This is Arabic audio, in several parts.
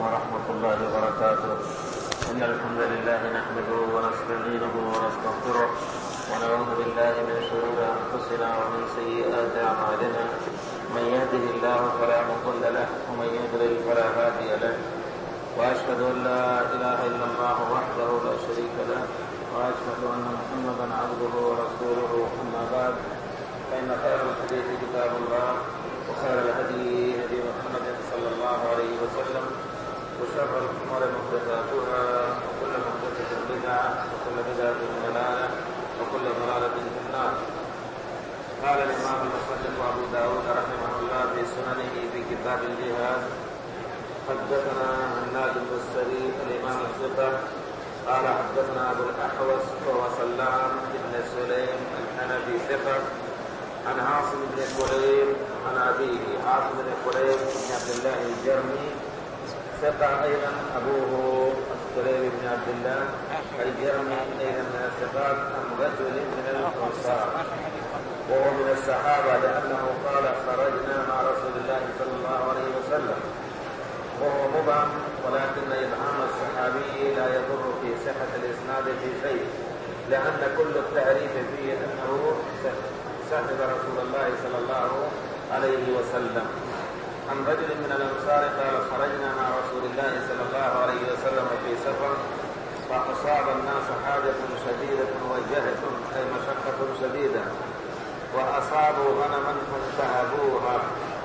ورحمة الله وبركاته. إن الحمد لله نحمده ونستعينه ونستغفره ونعوذ بالله من شرور أنفسنا ومن سيئات أعمالنا. من يهده الله فلا مضل له ومن يضلل فلا هادي له. وأشهد أن لا إله إلا الله وحده لا شريك له وأشهد أن محمدا عبده ورسوله. أما بعد فإن خير الحديث كتاب الله وخير الهدي هدي محمد صلى الله عليه وسلم وشر الأمور محدثاتها وكل محدثة بدعة وكل بدعة ضلالة وكل ضلالة في النار. قال الإمام المصنف أبو داود رحمه الله في سننه في كتاب الجهاد: حدثنا هناد بن السري الإمام الثقة قال حدثنا أبو الأحوص وهو سلام بن سليم الحنفي ثقة عن عاصم بن كليب عن أبيه عاصم بن كليب بن عبد الله الجرمي ثقة أيضا أبوه كليب بن عبد الله الجرمي أيضا من الثقات عن رجل من الأنصار وهو من الصحابة لأنه قال: خرجنا مع رسول الله صلى الله عليه وسلم، وهو مبهم، ولكن إبهام الصحابي لا يضر في صحة الإسناد في شيء، لأن كل التعريف فيه أنه صاحب رسول الله صلى الله عليه وسلم. عن رجل من الأنصار قال: خرجنا مع رسول الله صلى الله عليه وسلم في سفر فأصاب الناس حاجة شديدة وجهد أي مشقة شديدة، وأصابوا غنما فانتهبوها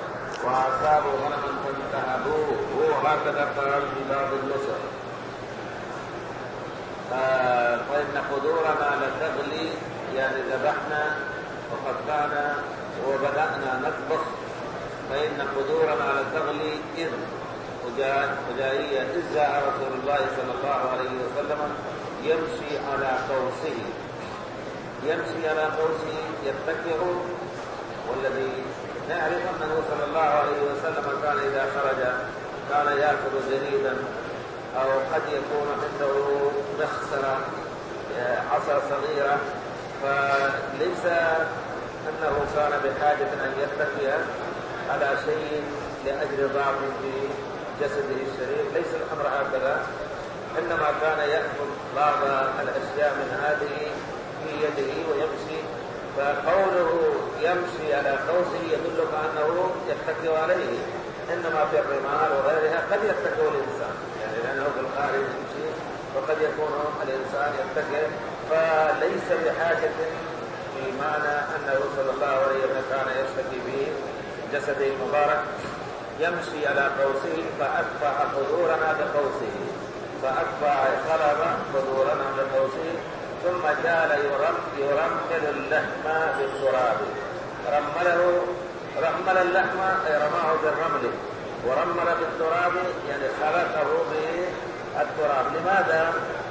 هكذا قال في بعض النسخ. فإن قدورنا لتغلي، يعني ذبحنا وقد كان وبدأنا نطبخ، فإن قدورنا لتغلي إذ وجائية إذ جاء رسول الله صلى الله عليه وسلم يمشي على قوسه يتكئ، والذي نعرف أنه صلى الله عليه وسلم كان إذا خرج كان يأكل جريدا أو قد يكون عنده مخسرة عصا صغيرة، فليس أنه كان بحاجة أن يتكئ على شيء لأجل ضعف في جسده الشريف، ليس الأمر هكذا، إنما كان يأخذ بعض الأشياء من هذه في يده ويمشي. فقوله يمشي على قوسه يدلك أنه يتكئ عليه، إنما في الرمال وغيرها قد يتكئ الإنسان، يعني لأنه في الخارج يمشي وقد يكون الإنسان يتكئ، فليس بحاجة في معنى أنه صلى الله عليه وسلم كان يشتكي به جسده المبارك. يمشي على قوسه فأتبع قدورنا بقوسه، قلب قدورنا بقوسه، ثم جعل يرمل اللحم بالتراب. رمل اللحم أي رماه بالرمل، ورمل بالتراب يعني خلقه بالتراب. لماذا؟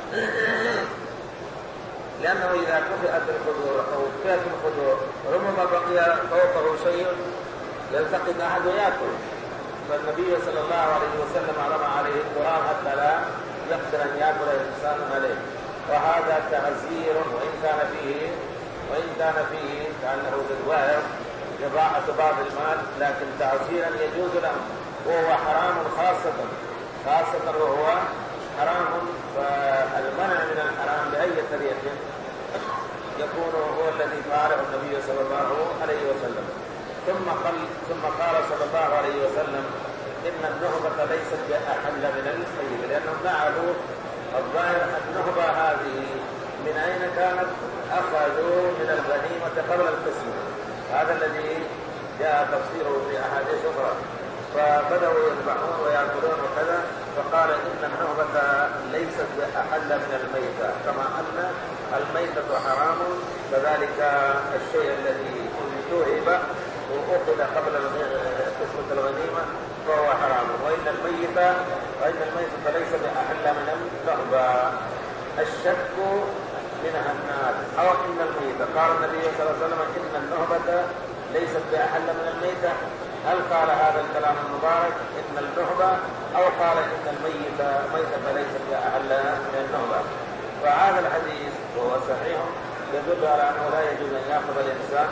لأنه إذا كفئت القدور أو كفئت القدور ربما بقي فوقه شيء يلتقط أحد ويأكل، فالنبي صلى الله عليه وسلم رمى عليه التراب حتى لا يقدر أن يأكل الإنسان عليه. وهذا تعزير، وإن كان فيه كأنه بالظاهر إضاعة بعض المال، لكن تعزيرا يجوز له، وهو حرام خاصة وهو حرام. فالمنع من الحرام بأي طريقة يكون هو الذي فعله النبي صلى الله عليه وسلم. ثم قال صلى الله عليه وسلم: إن النهبة ليست بأحل من الخيل، لأنهم نعلوا الظاهر النهبة هذه من أين كانت؟ أخذوا من الغنيمة قبل القسم، هذا الذي جاء تفسيره في أحاديث أخرى. فبدأوا يذبحون ويأكلون وكذا، فقال إن النهبة ليست بأحل من الميتة، كما أن الميتة حرام، فذلك الشيء الذي توهب وأخذ قبل قسمة الغنيمة فهو حرام. وإن الميتة ليس بأحل من النهبة. الشك منها النار أو إن الميتة. قال النبي صلى الله عليه وسلم: إن النهبة ليست بأحل من الميتة. هل قال هذا الكلام المبارك إن النهبة، أو قال إن الميتة ليست بأحل من النهبة؟ فهذا الحديث وهو صحيح يدل على أنه لا يجوز أن يأخذ الإنسان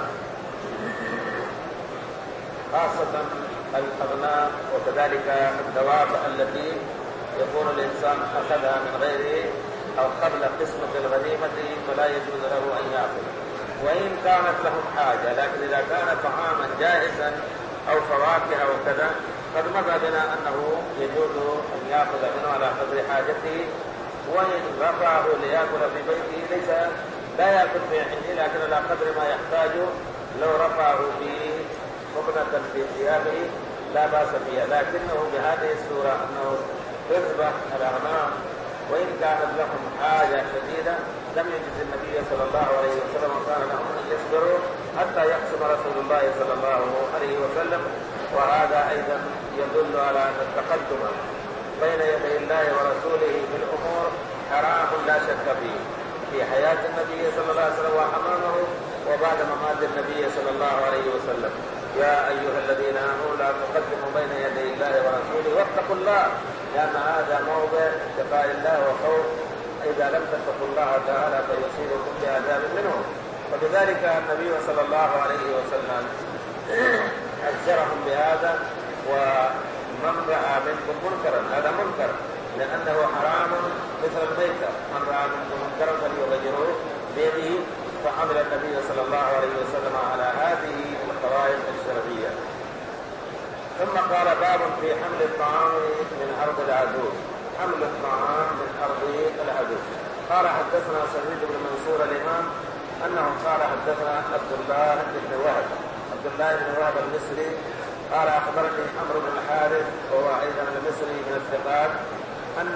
خاصة الأغنام وكذلك الدواب التي يكون الإنسان أخذها من غيره أو قبل قسمة الغنيمة فلا يجوز له أن يأخذ، وإن كانت لهم حاجة. لكن إذا كان طعاما جاهزا أو فواكه أو كذا قد مضى بنا أنه يجوز أن يأخذ منه على قدر حاجته، وإن رفعه ليأكل في بيته ليس لا يأكل في حينه، لكن على قدر ما يحتاج. لو رفعه في مقنة في ثيابه لا بأس بها، لكنه بهذه الصورة أنه يذبح الأغنام وإن كانت لهم حاجة شديدة لم يجز النبي صلى الله عليه وسلم وكان لهم أن يصبروا حتى يقسم رسول الله صلى الله عليه وسلم. وهذا أيضا يدل على أن التقدم بين يدي الله ورسوله في الأمور حرام لا شك فيه في حياة النبي صلى الله عليه وسلم وأمامه وبعد ممات النبي صلى الله عليه وسلم. يا أيها الذين آمنوا لا تقدموا بين يدي الله ورسوله واتقوا الله، لأن هذا موضع اتقاء الله وخوف. إذا لم تتقوا الله تعالى فيصيبكم بعذاب منه. وبذلك النبي صلى الله عليه وسلم أزجرهم بهذا. ومن رأى منكم منكرا، هذا منكر لأنه حرام مثل الميتة، من رأى منكم منكرا فليغيره بيده. فحمل النبي صلى الله عليه وسلم على هذه القواعد الشرعية. ثم قال باب في حمل الطعام من أرض العدو. حمل الطعام من أرض العدو. قال حدثنا سعيد بن منصور الإمام أنه قال حدثنا عبد الله بن وهب المصري قال أخبرني عمرو بن الحارث وهو أيضا المصري من الثقات أن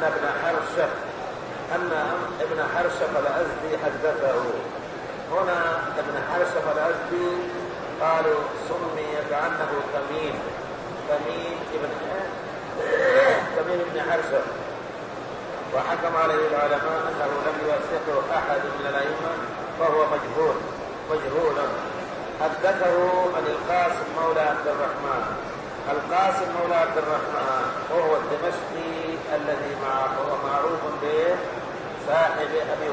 ابن حرشف الأزدي حدثه. هنا ابن حرشف الأزدي قالوا سمي كأنه تميم ابن حرشف، وحكم عليه العلماء أنه لم يوثقه أحد من الأئمة فهو مجهول. حدثه عن القاسم مولى عبد الرحمن. القاسم مولى عبد الرحمن وهو الدمشقي الذي هو معروف به صاحب أبي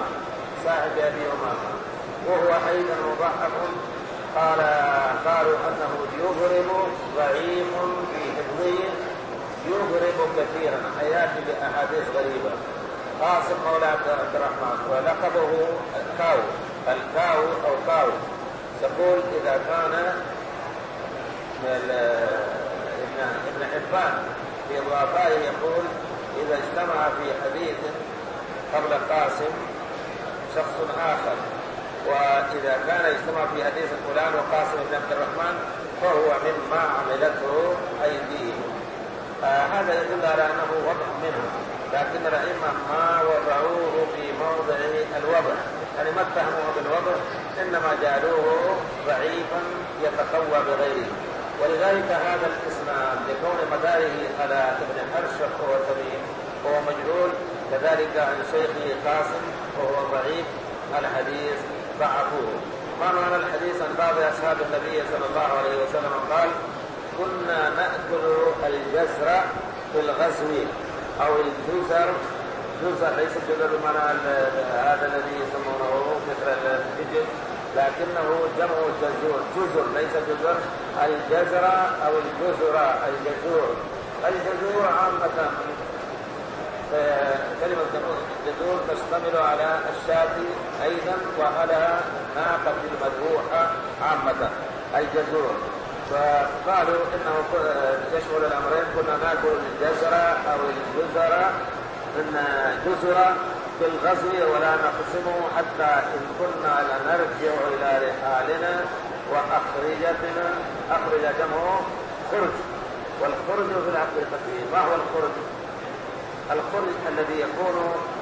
أمامة وهو أيضا مضحك. قالوا أنه يغرب ضعيف في حفظه، يغرب كثيرا، يأتي بأحاديث غريبة. قاسم مولى عبد الرحمن ولقبه الكاو أو كاو. يقول إذا كان ابن حبان في ضعفائه يقول إذا اجتمع في حديث قبل قاسم شخص آخر، وإذا كان يجتمع في حديث فلان وقاسم بن عبد الرحمن فهو مما عملته أيديهم. هذا يدل على أنه وضع منه، لكن الأئمة ما وضعوه في موضع الوضع، يعني ما اتهموه بالوضع، إنما جعلوه ضعيفا يتقوى بغيره. ولذلك هذا الاسناد لكون مداره على ابن حرشف وهو تميم وهو مجهول، كذلك عن شيخه قاسم وهو ضعيف الحديث ضعفوه. ما معنى الحديث عن بعض أصحاب النبي صلى الله عليه وسلم قال كنا نأكل الجزر في الغزو أو الجزر ليس الجزر بمعنى هذا الذي يسمونه مثل الفجر، لكنه جمع جزر ليس جزر. الجزر أو الجزور عامة. كلمة جزور تشتمل على الشاة أيضا وعلى ناقة المذبوحة عامة الجزور. فقالوا إنه يشمل الأمرين، كنا نأكل الجزر أو الجزر في الغزو ولا نقسمه حتى إن كنا لنرجع إلى رحالنا أخرج جمعه خرج. والخرج في الحقيقة ما هو الخرج؟ الخرج الذي يكون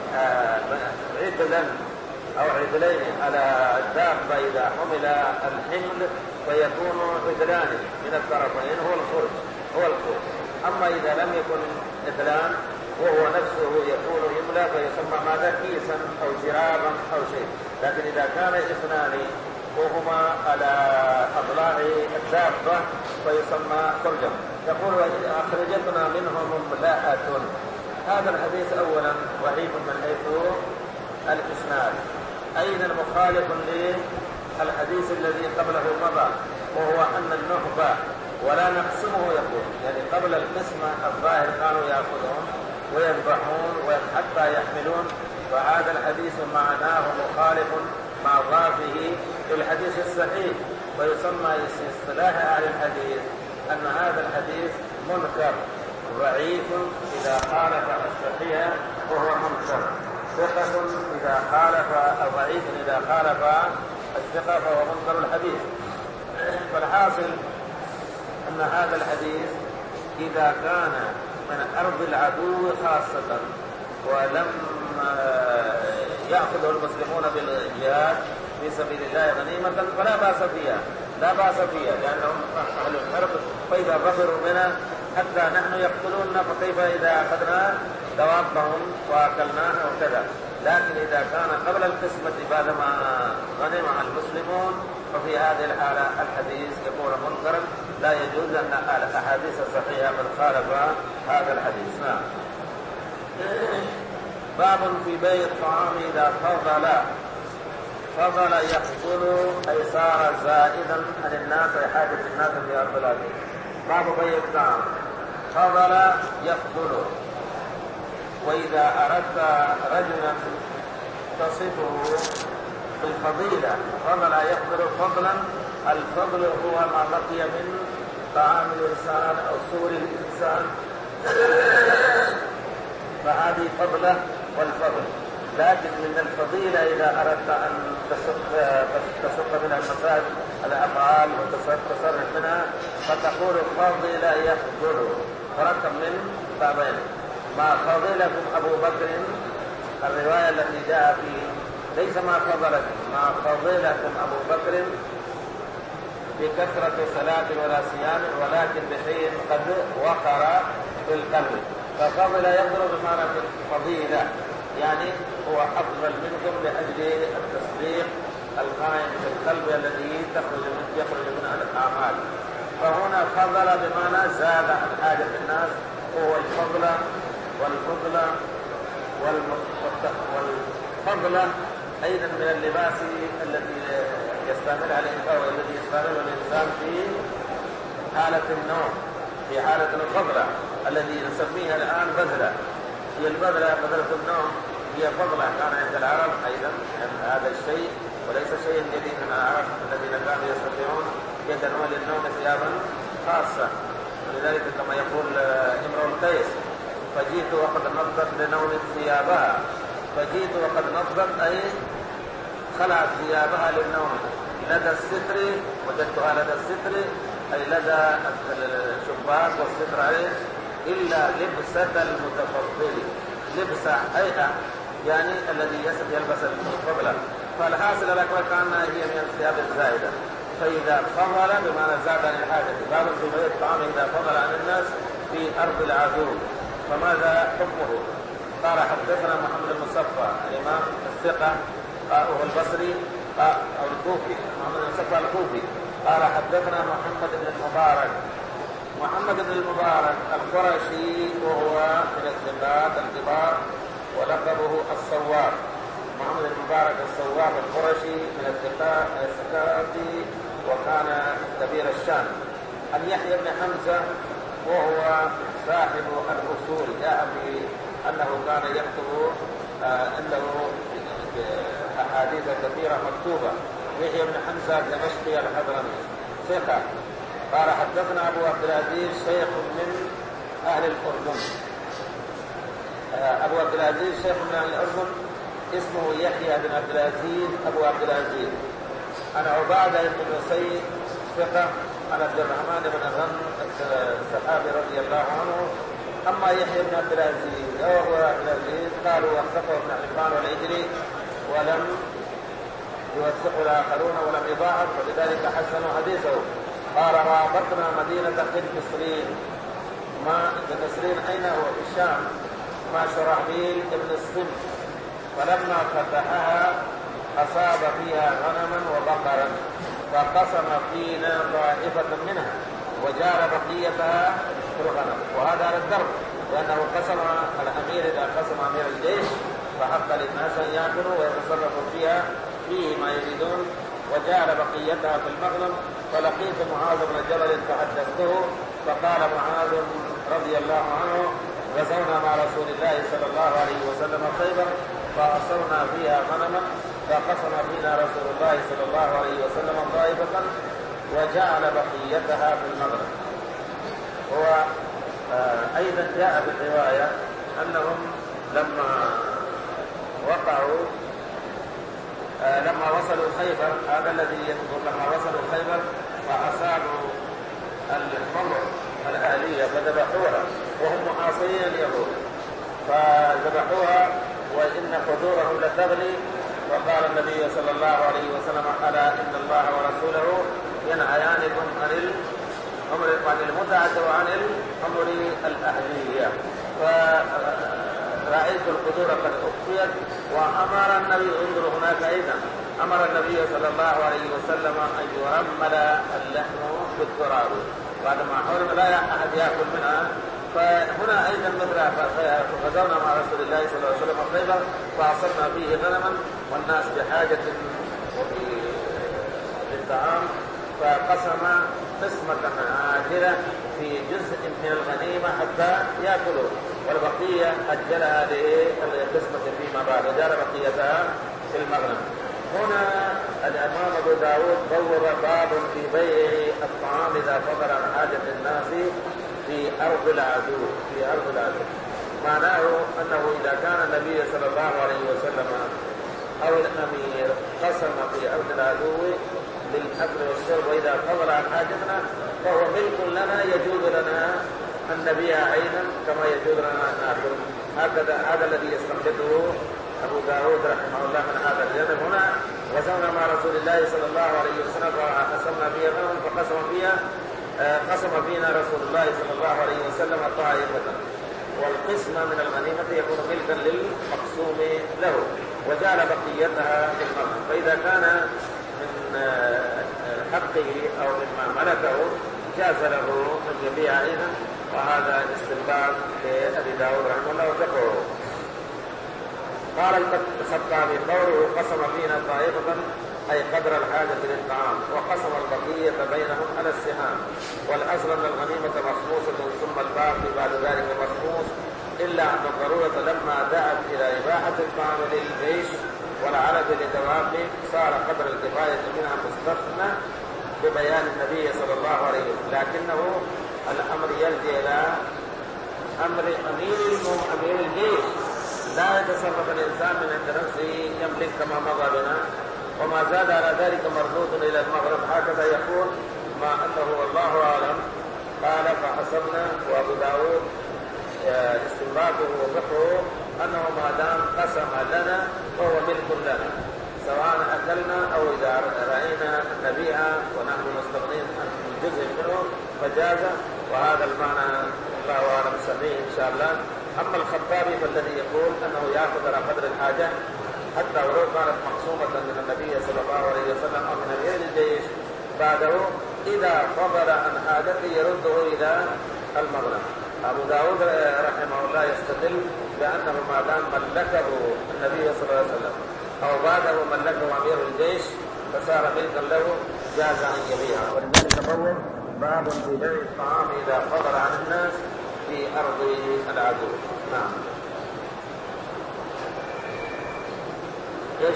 عدلا أو عدلين على الدابة إذا حمل الحمل فيكون عدلان من الطرفين هو الخرج. أما إذا لم يكن عدلان وهو نفسه يكون يملى فيسمى ماذا كيسا أو جرابا أو شيء. لكن إذا كان اثنان وهما على أضلاع الدابة فيسمى خرجا. يقول أخرجتنا منهم مملأة. هذا الحديث أولا ضعيف من حيث الإسناد، أيضا مخالف للحديث الذي قبله مضى وهو أن النهبة ولا نقسمه يقول، يعني قبل القسمة الظاهر كانوا يأخذون ويذبحون حتى يحملون. وهذا الحديث معناه مخالف مع ضعفه في الحديث الصحيح، ويسمى اصطلاح أهل الحديث أن هذا الحديث منكر ضعيف إذا خالف الصحيح وهو منكر، ثقة إذا خالف ضعيف إذا خالف الثقة فهو منكر الحديث. فالحاصل أن هذا الحديث إذا كان من أرض العدو خاصة ولم يأخذه المسلمون بالجهاد في سبيل الله غنيمة فلا بأس فيها، لا بأس فيها، لأنهم أهل الحرب، فإذا ظفروا بنا حتى نحن يقتلوننا فكيف إذا أخذنا دوابهم وأكلناها وكذا. لكن إذا كان قبل القسمة بعدما غنم المسلمون ففي هذه الحالة الحديث يكون منكرا، لا يجوز أن الأحاديث الصحيحة قد خالف هذا الحديث. نعم. باب في بيع الطعام إذا فضل يحصل أي صار زائدا عن الناس حاجة الناس في أرض العدو. باب بيع الطعام فضل يفضل. وإذا أردت رجلا تصفه بالفضيلة فضل يفضل فضلا، الفضل هو ما بقي من طعام الإنسان أو سور الإنسان، فهذه فضلة والفضل. لكن من الفضيلة إذا أردت أن تسق من المساج الأفعال وتصرف منها فتقول فضل يفضل، فرقم من بابين. ما فضلكم أبو بكر، الرواية التي جاء فيه ليس ما فضلكم، ما فضلكم أبو بكر بكثرة صلاة ولا صيام ولكن بشيء قد وقر في القلب. ففضل يضرب بمعنى الفضيلة، يعني هو أفضل منكم لأجل التصديق القائم في القلب الذي يخرج من الأعمال. فهنا فضل بمعنى زاد عن حاجة الناس، هو الفضل والفضل والفضل أيضا من اللباس الذي يستعملها الإنسان والذي يستعمله الإنسان في حالة النوم، في حالة الفضلة الذي نسميها الآن بذلة. هي البذلة بذلة النوم هي فضلة كان عند العرب أيضا هذا الشيء، وليس شيء جديد من العرب الذين كانوا يستطيعون يدنون للنوم ثيابا خاصة. ولذلك كما يقول امرؤ القيس فجئت وقد نضت لنوم ثيابها، فجئت وقد نضت أي خلعت ثيابها للنوم لدى الستر، وجدتها لدى الستر أي لدى الشباك والستر عليه، إلا لبسة المتفضل، لبسة هيئة يعني الذي يلبس الفضلة. فالحاصل لك كأنها هي من الثياب الزائدة. فإذا فضل بمعنى زاد عن الحاجة. باب في بيع الطعام إذا فضل عن الناس في أرض العدو فماذا حكمه؟ قال حدثنا محمد المصفى الإمام الثقة وهو البصري أو الكوفي، محمد المصفى الكوفي قال حدثنا محمد بن المبارك، محمد بن المبارك القرشي وهو من الثقات الكبار ولقبه الصواب. محمد بن المبارك الصواب القرشي من الثقات وكان كبير الشام. عن يحيى بن حمزة وهو صاحب الأصول، جاء بأنه كان يكتب عنده أحاديث كثيرة مكتوبة. يحيى بن حمزة دمشقي الحضرمي ثقة. قال حدثنا أبو عبد العزيز شيخ من أهل الأردن. أبو عبد العزيز شيخ من أهل الأردن اسمه يحيى بن عبد العزيز أبو عبد العزيز. أنا عبادة بن نسي ثقة. عن عبد الرحمن بن غنم الصحابي رضي الله عنه. أما يحيى بن عبد العزيز أو عبد العزيز قالوا وثقه ابن حبان والعجلي ولم يوثقه الآخرون ولم يضاعف، ولذلك حسنوا حديثه. قال رابطنا مدينة قدسرين. ما قدسرين أين هو؟ في الشام. ما شرحبيل ابن الصم، فلما فتحها أصاب فيها غنما وبقرا فقسم فينا طائفة منها وجعل بقيتها في الغنم. وهذا على الدرب، لأنه قسم الأمير إذا قسم أمير الجيش فحق للناس أن يأكلوا ويتصرفوا فيها فيه ما يريدون، وجعل بقيتها في المغنم. فلقيت معاذ بن جبل فحدثته فقال معاذ رضي الله عنه غزونا مع رسول الله صلى الله عليه وسلم خيبر فأصرنا فيها غنما فقسم فينا رسول الله صلى الله عليه وسلم طائفة وجعل بقيتها في المغرب. هو أيضا جاء في الرواية أنهم لما وصلوا خيبر، هذا الذي يذكر لما وصلوا خيبر فأصابوا الحمر الآلية فذبحوها وهم معاصرين اليهود، فذبحوها وإن قدورهم لتغلي، وقال النبي صلى الله عليه وسلم: ألا إن الله ورسوله ينهيانكم عن المتعة وعن الحمر الأهلية. فرأيت القدور قد أخفيت، وأمر النبي، انظروا هناك أيضا أمر النبي صلى الله عليه وسلم أن يرمل اللحم بالتراب بعدما حرم لا أحد يأكل منها. فهنا أيضا مثل غزونا مع رسول الله صلى الله عليه وسلم خيبر فأصبنا فيه غنما والناس بحاجة للطعام، فقسم قسمة عاجلة في جزء من الغنيمة حتى يأكلوا، والبقية أجلها للقسمة فيما بعد وجعل بقيتها في المغنم. هنا الإمام أبو داود بوّب باب في بيع الطعام إذا فضل عن حاجة الناس في أرض العدو. معناه أنه إذا كان النبي صلى الله عليه وسلم أو الأمير قسم في أرض العدو للأكل والشرب، وإذا فضل عن حاجتنا فهو ملك لنا، يجوز لنا أن نبيع عينا كما يجوز لنا أن نأكل. هذا الذي يستنبطه أبو داود رحمه الله من هذا الجانب. هنا غزونا مع رسول الله صلى الله عليه وسلم فقسمنا فيها غنم قسم فينا رسول الله صلى الله عليه وسلم طائفة، والقسم من الغنيمة يكون ملكا للمقسوم له وجعل بقيتها في المغنم. فإذا كان من حقه أو مما ملكه جاز له أن يبيع عينا، وهذا استنباط لأبي داود رحمه الله وفقهه. قال الخطابي: قوله قسم فينا طائفة أي قدر الحاجة للطعام، وقسم البقية بينهم على السهام، والأصل أن الغنيمة مخصوصة ثم الباقي بعد ذلك مخصوص، إلا أن الضرورة لما دعت إلى إباحة الطعام للجيش والعلف لدوابه صار قدر الكفاية منها مستثنى ببيان النبي صلى الله عليه وسلم، لكنه الأمر يرجع إلى أمر أمير الجيش. لا يتصرف الإنسان من عند نفسه يملك كما مضى بنا، وما زاد على ذلك مردود إلى المغرب. هكذا يقول ما أنه والله أعلم. قال: فحسبنا. وأبو داود استنباطه وفقهه أنه ما دام قسم لنا فهو ملك لنا، سواء أكلنا أو إذا رأينا نبيعا ونحن مستغنين عن جزء منه فجاز، وهذا المعنى الله أعلم سميه إن شاء الله. أما الخطابي فالذي يقول أنه يأخذ على قدر الحاجة حتى ولو كانت مقسومة من النبي صلى الله عليه وسلم أو من أمير الجيش بعده، إذا فضل عن حاجته يرده إلى المغنم. أبو داود رحمه الله يستدل بأنه ما دام ملكه النبي صلى الله عليه وسلم أو بعده ملكه أمير الجيش فصار ملكا له، جاز أن يبيعه. ولذلك بوّب باب في بيع الطعام إذا فضل عن الناس في أرض العدو. نعم. ايش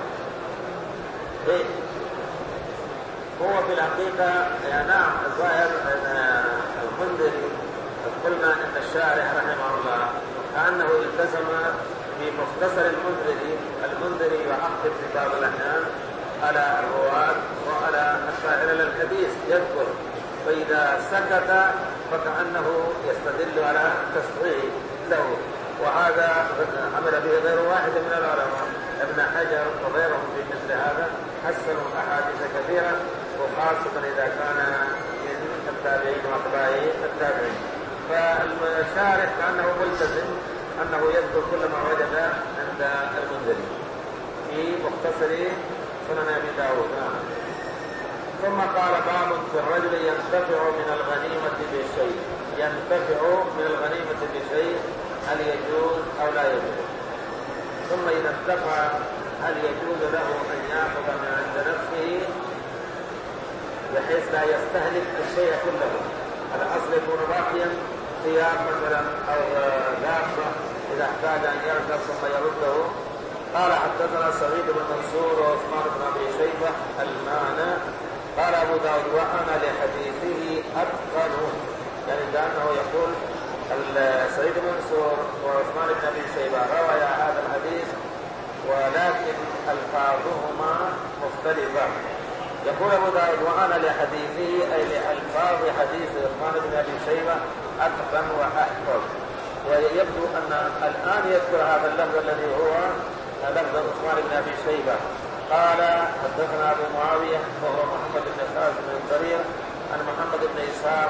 هو في الحقيقة نعم الظاهر المنذري قلنا ان الشارح رحمه الله كأنه التزم بمختصر المنذري يحقق في بعض الأحيان على الرواة وعلى الشاعر للحديث يذكر، فإذا سكت فكأنه يستدل على تصحيح له، وهذا عمل به غير واحد من العلماء. ابن حجر وغيرهم في مثل هذا حسنوا أحاديث كثيرة، وخاصة إذا كان من التابعين وأتباع التابعين. فالشارح كأنه ملتزم أنه يذكر كل ما وجد عند المنذري في مختصر سنن أبي داود. ثم قال: باب في الرجل ينتفع من الغنيمة بشيء. ينتفع من الغنيمة بشيء، هل يجوز أو لا يجوز؟ ثم إذا انتفع هل يجوز له أن يأخذ من عند نفسه بحيث لا يستهلك الشيء كله؟ الأصل يكون باقيا ثياب مثلا أو دابة إذا احتاج أن يركب ثم يرده. قال حدثنا سعيد بن منصور وعثمان بن أبي شيبة المعنى. قال أبو داود وأنا لحديثه أتقن، يعني كأنه يقول سعيد بن منصور وعثمان بن أبي شيبة روى هذا الحديث ولكن ألفاظهما مختلفة. يقول أبو داود وأنا لحديثه أي لألفاظ حديث عثمان بن أبي شيبة أتقن وأحفظ. ويبدو أن الآن يذكر هذا اللفظ الذي هو لفظ عثمان بن أبي شيبة. قال حدثنا أبو معاوية وهو محمد بن خالد بن الضرير عن محمد بن إسحاق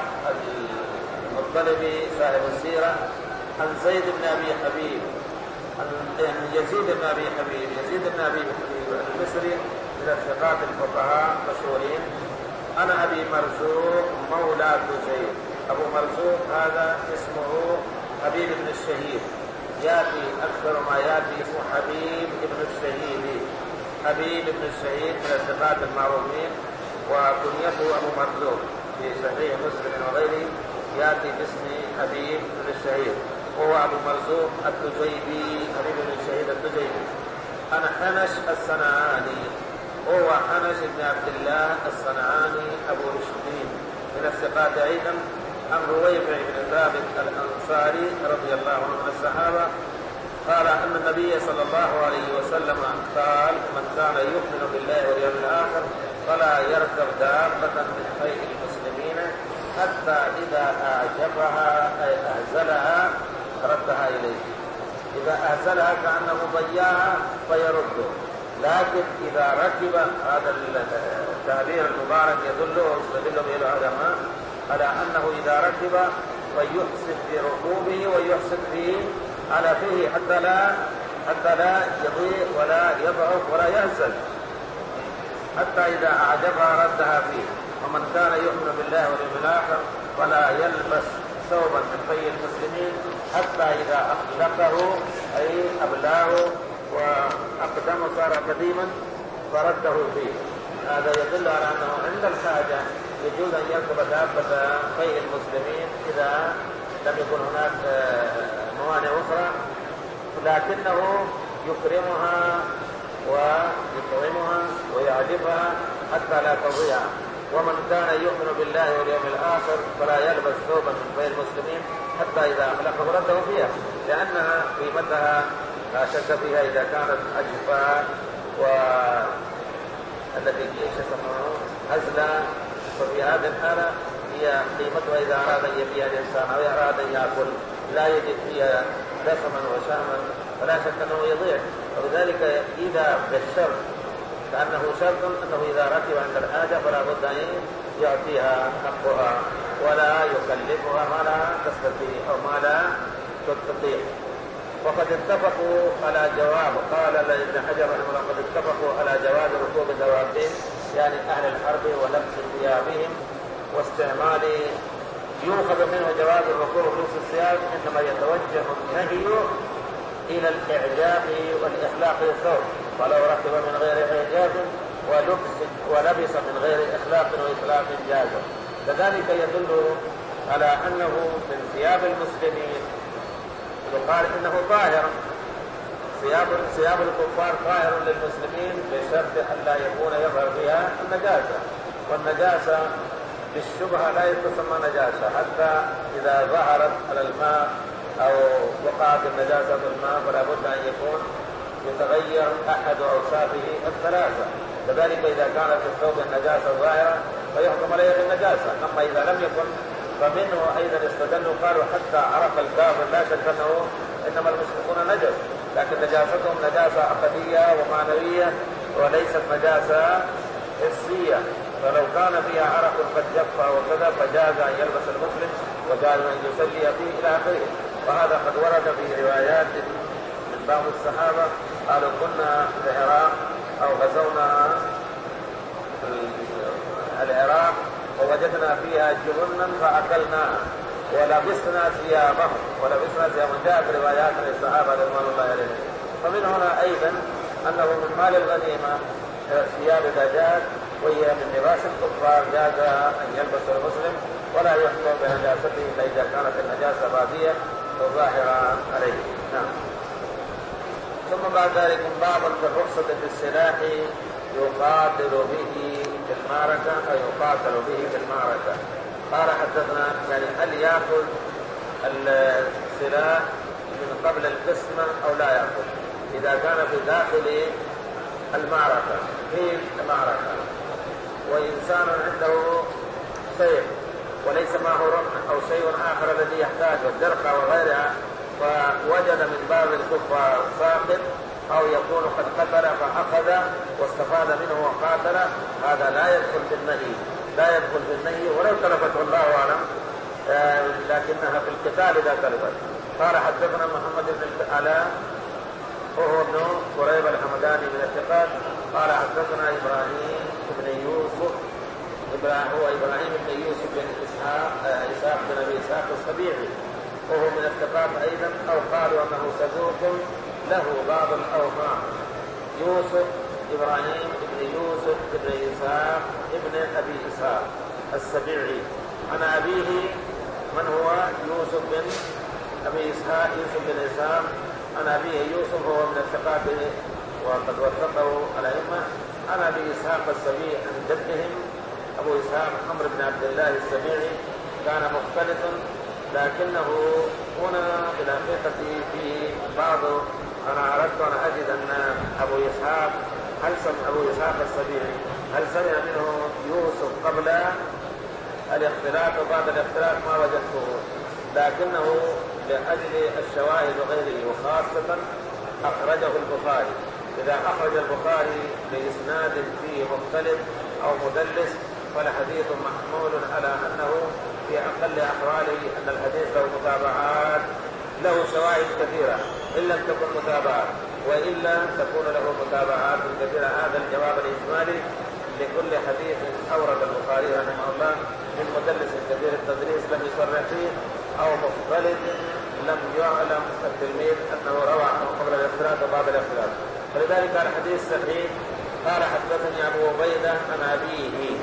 المطلبي صاحب السيرة عن زيد بن أبي حبيب يزيد بن أبي حبيب المصري من الثقات الفقهاء مشهورين. أنا أبي مرزوق مولى دجيل. أبو مرزوق هذا اسمه حبيب بن الشهيد، يأتي أكثر ما يأتي اسمه حبيب بن الشهيد. حبيب بن الشهيد من الثقات المعروفين وكنيته أبو مرزوق في صحيح مسلم وغيره يأتي باسم حبيب بن الشهيد وهو أبو مرزوق الدجيبي حبيب بن الشهيد الدجيبي. أنا حنش الصنعاني وهو حنش بن عبد الله الصنعاني أبو رشدين من الثقات أيضا. عن رويبع بن ثابت الأنصاري رضي الله عنه من الصحابة قال أن النبي صلى الله عليه وسلم قال من كان يؤمن بالله واليوم الآخر فلا يركب دابة من خيل المسلمين حتى إذا أعجبها أي أهزلها ردها إليه. إذا أهزلها كأنه ضياها فيرده، لكن إذا ركب هذا التعبير المبارك يدل به العلماء على أنه إذا ركب فيحسن في ركوبه ويحسن في على فيه حتى لا يضيع ولا يضعف ولا يهزل، حتى إذا أعجبها ردها فيه. ومن كان يؤمن بالله واليوم الآخر فلا يلبس ثوبا من خيل المسلمين حتى إذا أخلقه أي أبلاه وأقدمه صار قديما فرده فيه. هذا يدل على أنه عند الحاجة يجوز أن يركب دابة خيل المسلمين إذا لم يكن هناك موانع أخرى، لكنه يكرمها ويطعمها ويعلفها حتى لا تضيع. ومن كان يؤمن بالله واليوم الآخر فلا يلبس ثوبا من خيل المسلمين حتى إذا أخلقه رده فيها، لأنها قيمتها لا شك فيها إذا كانت أجفاء والتي هزلا، ففي هذه الحالة هي قيمتها إذا أراد أن يبيع الإنسان أو أراد أن يأكل لا يجد فيها دسما وشهما فلا شك أنه يضيع. وبذلك إذا بالشرط كأنه شرط أنه إذا ركب عند الحاجة فلا بد أن يعطيها حقها ولا يكلفها ما لا تستطيع أو ما لا تستطيع. وقد اتفقوا على جواب، قال ابن حجر رحمه الله قد اتفقوا على جواز ركوب دوابهم يعني أهل الحرب ولبس ثيابهم واستعمال. يؤخذ منه جواز الركوب ولبس الثياب، إنما يتوجه النهي إلى الإعجاب والإخلاق الثوب، ولو ركب من غير إعجاب ولبس من غير إخلاق وإخلاق جاز. كذلك يدل على أنه من ثياب المسلمين يقال إنه طاهر. ثياب الكفار طاهر للمسلمين بشرط أن لا يكون يظهر فيها النجاسة، والنجاسة بالشبهة لا تسمى نجاسة حتى إذا ظهرت على الماء أو وقعت النجاسة في الماء فلا بد أن يكون يتغير أحد أوصافه الثلاثة. كذلك إذا كانت في الثوب النجاسة ظاهرة فيحكم عليه بالنجاسة. أما إذا لم يكن فمنه أيضا استدلوا قالوا حتى عرف الكافر لا شك أنه إنما المشركون نجس، لكن نجاستهم نجاسة عقدية ومعنوية وليست نجاسة حسية، فلو كان فيها عرق قد جف وكذا فجاز أن يلبس المسلم وجاز أن يصلي فيه إلى آخره. وهذا قد ورد في روايات من بعض الصحابة قالوا كنا في العراق أو غزونا العراق ووجدنا فيها جبنا فأكلناها ولبسنا ثيابهم جاء في روايات الصحابة رضوان الله عليهم. فمن هنا أيضا أنه من مال الغنيمة ثياب دجاج وهي من لباس الكفار جاز أن يلبس المسلم ولا يحكم بنجاسته إلا إذا كانت النجاسة بادية وظاهرة عليه. نعم. ثم بعد ذلك باب في الرخصة في السلاح يقاتل به في المعركة أو يقاتل به في المعركة. قال حدثنا يعني هل يأخذ السلاح من قبل القسمة أو لا يأخذ إذا كان في داخل المعركة في المعركة وإنسان عنده سيف وليس معه رمح أو شيء آخر الذي يحتاج والجرقة وغيرها فوجد من باب الكفار ساقط أو يكون قد قتل فأخذ واستفاد منه وقاتل هذا لا يدخل في النهي ولو تلفته الله أعلم لكنها في القتال إذا تلفت. قال حدثنا محمد بن العلاء وهو ابن قريب الحمداني من الثقات قال حدثنا إبراهيم بن يوسف بن إسحاق بن أبي إسحاق السبيعي وهو من الثقات أيضا أو قالوا أنه صدوق له بعض الأوهام. إبراهيم بن يوسف بن إسحاق ابن أبي إسحاق السبيعي عن أبيه من هو يوسف بن إسحاق عن أبيه يوسف وهو من الثقات وقد وثقه الأئمة عن أبي إسحاق السبيعي عن جدهم أبو إسحاق عمرو بن عبد الله السبيعي كان مختلفا لكنه هنا بالحقيقة فيه بعض أنا أردت أن أجد أن أبو إسحاق السبيعي هل سمع منه يوسف قبل الاختلاف وبعد الاختلاف ما وجدته لكنه لأجل الشواهد وغيره وخاصة أخرجه البخاري. إذا أخرج البخاري بإسناد فيه مختلف أو مدلس فالحديث محمول على أنه في أقل أحواله أن الحديث له متابعات له شواهد كثيرة إن لم تكن متابعات وإلا تكون له متابعات كثيرة. هذا الجواب الإجمالي لكل حديث أورد البخاري رحمه الله من مدلس كثير التدريس لم يصرح فيه أو مختلف لم يعلم التلميذ أنه روى عنه قبل الاختلاف وبعد الاختلاف فلذلك الحديث صحيح. قال حدثني أبو عبيدة عن أبيه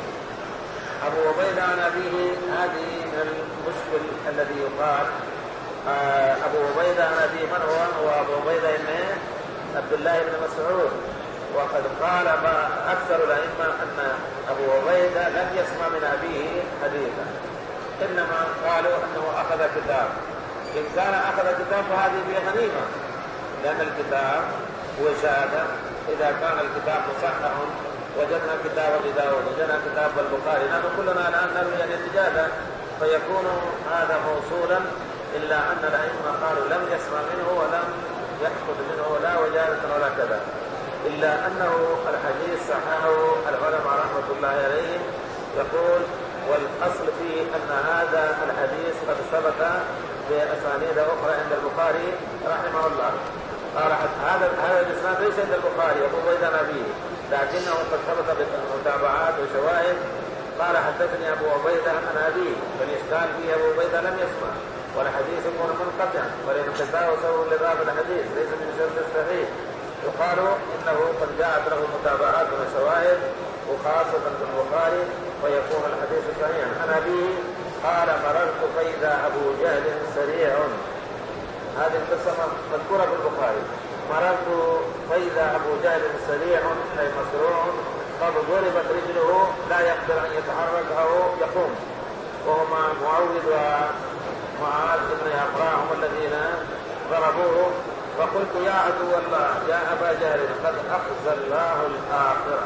هذه من المشكل الذي يقال أبو عبيدة عن أبيه من هو أبو عبيدة بن عبد الله بن مسعود وقد قال أكثر الأئمة أن أبو عبيدة لم يسمع من أبيه حديثا إنما قالوا أنه أخذ كتاب. إن كان أخذ كتاب فهذه به غنيمة لأن الكتاب هو شهادة. إذا كان الكتاب مصحح وجدنا كتاب أبي داود وجدنا كتاب البخاري نحن كلنا الآن نروي عن الزيادة فيكون هذا موصولا إلا أن الأئمة قالوا لم يسمع منه ولم يأخذ منه لا وجادة ولا كذا إلا أنه الحديث صححه العلماء رحمة الله عليهم. يقول والأصل فيه أن هذا الحديث قد ثبت بأسانيد أخرى عند البخاري رحمه الله. قال هذا الإسناد ليس عند البخاري أبو عبيدة نبيه لكنه قد ثبت بالمتابعات وشواهد. قال حدثني أبو عبيدة عن أبيه فالإشكال فيه أبو عبيدة لم يسمع والحديث يكون منقطعا ولانقطاعه سبب لباب الحديث ليس من شرط الصحيح. يقال إنه قد جاءت له متابعات وشواهد وخاصة في البخاري ويكون الحديث صحيحا. عن أبيه قال مررت فإذا أبو جهل سريع. هذه القصة مذكورة في البخاري. مررت فإذا أبو جهل سريع أي مسروع قد ضربت رجله لا يقدر أن يتحرك أو يقوم وهما معوذ ومعاذ بن أفراح هم الذين ضربوه. فقلت يا عدو الله يا أبا جهل قد أخزى الله الآخرة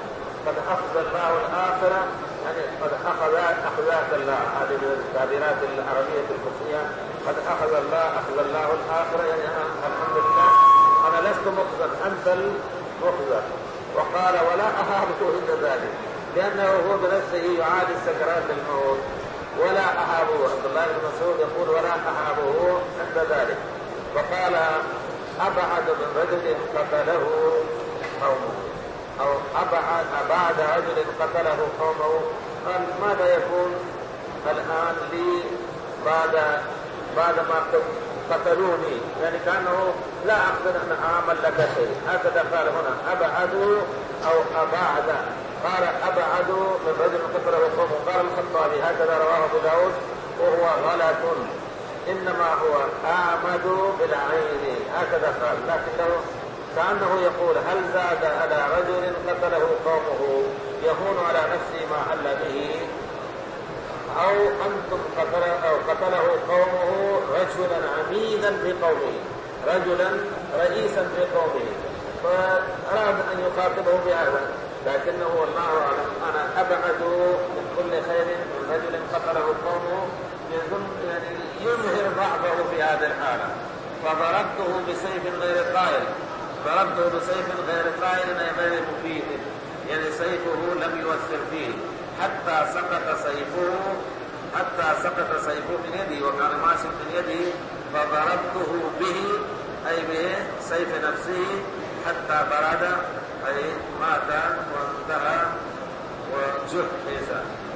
يعني قد أخذاك الله. هذه التعبيرات العربية القدسية قد أخذ الله الآخرة يعني الحمد لله أنا لست مخزا أنت المخزى. وقال ولا أهابه عند ذلك لأنه هو بنفسه يعاني سكرات الموت ولا أهابه. عبد الله بن مسعود يقول ولا أهابه عند ذلك. وقال أبعد من رجل قتله قومه أو أبعد رجل قتله قومه. قال ماذا يكون الآن لي بعد ما قتلوني يعني كأنه لا أقدر أن أعمل لك شيء. هكذا قال هنا أبعد أو أبعد قال أبعد من رجل قتله قومه. قال الخطابي هكذا رواه أبو داود وهو غلط، إنما هو أعمد بالعين هكذا قال، لكنه كأنه يقول هل زاد على رجل قتله قومه يهون على نفسه ما حل به، أو أنتم قتله قومه رجلا عميدا بقومه، رجلا رئيسا بقومه، فأراد أن يخاطبه بهذا، لكنه والله أعلم أنا أبعد من كل خير من رجل قتله قومه يعني يظهر ضعفه في هذه الحالة. فضربته بسيف غير قائل، ضربته بسيف غير قائل أي غير مفيد، يعني سيفه لم يؤثر فيه حتى سقط سيفه من يدي، وكان ماشي من يدي، فضربته به أي بسيف نفسه حتى برد أي مات وانتهى وجهز.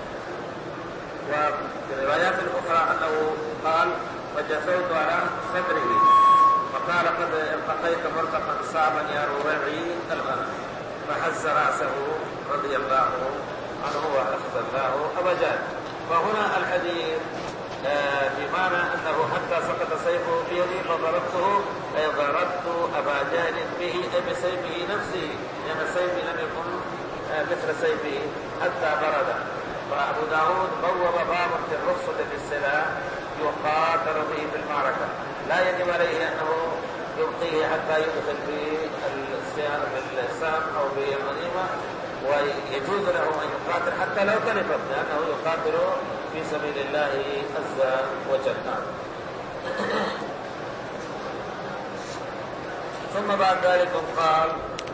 وفي الروايات الأخرى أنه قال فجثوت على صدره فقال قد التقيت مرتقا صعبا يا ربيعي الغنم، فهز رأسه رضي الله عنه وأخذ الله أبا جهل. فهنا الحديث بمعنى أنه حتى سقط سيفه في يدي فضربته أي ضربت أبا جهل به بسيفه نفسه، لأن سيفي لم يكن مثل سيفه حتى برد. فأبو داود بوّب بابا في الرخصة في السلاح يقاتل به في المعركة، لا يجب عليه أنه يبقيه حتى يدخل في السهم أو في الغنيمة، ويجوز له أن يقاتل حتى لو تلفت، لأنه يقاتل في سبيل الله عز وجل. ثم بعد ذلك قال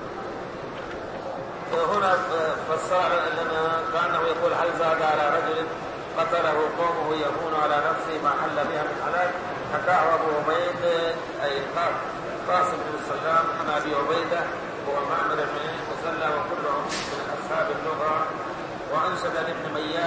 هنا فسر لنا كأنه يقول هل زاد على رجل قتله قومه يهون على نفسه ما حل بها من حلال. حكاه أبو عبيد أي قاسم بن السلام عن أبي عبيدة ومعمر بن مسلى وكلهم من أصحاب اللغة. وأنشد ابن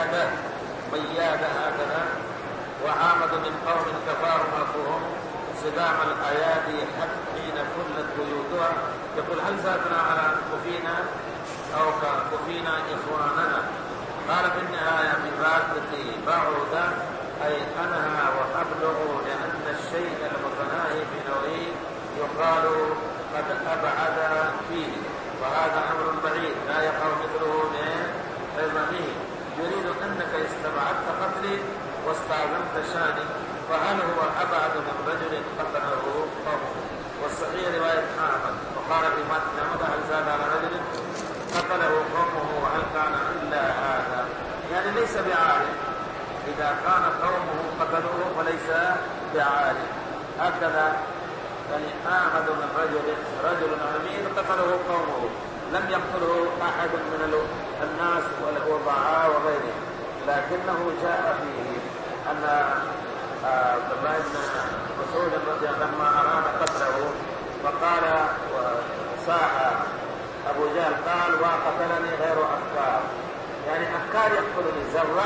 ميادة هكذا وعامد من قوم كفارهم أخوهم صدام الأيادي حين فلت بيوتها. يقول هل زادنا على كفينا أو كفينا إخواننا. قال في النهاية من رادتي بعد أي أنهى وأبلغ، لأن الشيء المتناهي في نوعه يقال قد أبعد فيه، وهذا أمر بعيد لا يقع مثله من عظمه. يريد أنك استبعدت قتلي واستعظمت شاني، فهل هو أبعد من رجل قتله قومه. والصحيح رواية أحمد وقال في متن أحمد هل زاد على رجل قتله قومه وهل كان إلا هذا، يعني ليس بعالم، إذا كان قومه قتلوه فليس بعالم. هكذا يعني آمد من رجل أمين قتله قومه، لم يقتله أحد من الناس والوضعاء وغيره، لكنه جاء فيه أن عبد الله بن مسعود رضي الله عنه لما أراد قتله فقال وصاح أبو جهل قال وقتلني غير أفكار، يعني أفكار يقتلني،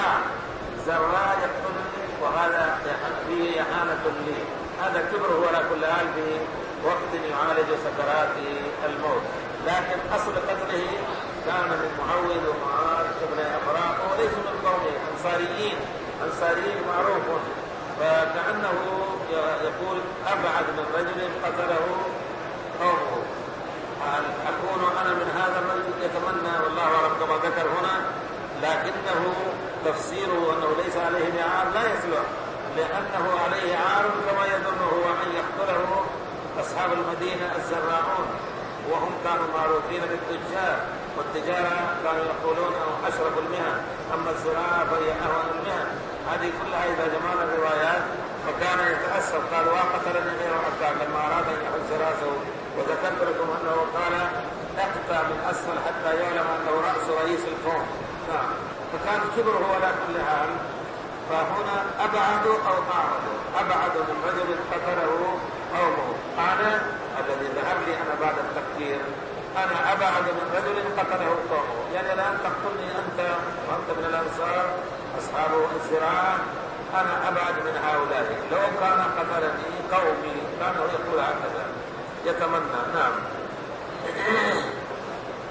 زراع يقتلني، وهذا فيه إهانة لي. هذا كبره ولا كل حال في وقت يعالج سكرات الموت. لكن أصل قتله كان من معوذ ومعاذ ابن أفراء وليسوا من قومه، أنصاريين معروف. فكأنه يقول أبعد من رجل قتله قومه. أكون أنا من هذا الرجل يتمنى والله أعلم كما ذكر هنا، لكنه تفسيره أنه ليس عليه عار لا يصلح، لأنه عليه عار كما يظنه أن يقتله أصحاب المدينة الزراعون، وهم كانوا معروفين بالتجار، والتجارة كانوا يقولون أشرف المهن، أما الزراعة فهي أهون المهن. هذه كلها إذا جمعنا الروايات فكان يتأسف قال وقتلني غير أفكار لما أراد أن يحز رأسه. وذكرت لكم أنه قال اقطع من أسفل حتى يعلم أنه رأس رئيس القوم. نعم، فكان كبره ولا كل حال. فهنا أبعد أو أبعد من رجل قتله قومه. أنا الذي ذهب لي أنا بعد التفكير أنا أبعد من رجل قتله قومه، يعني الآن تقتلني أنت وأنت من الأنصار أصحاب الزراعة، أنا أبعد من هؤلاء. لو كان قتلني قومي كانوا يقول هكذا يتمنى. نعم.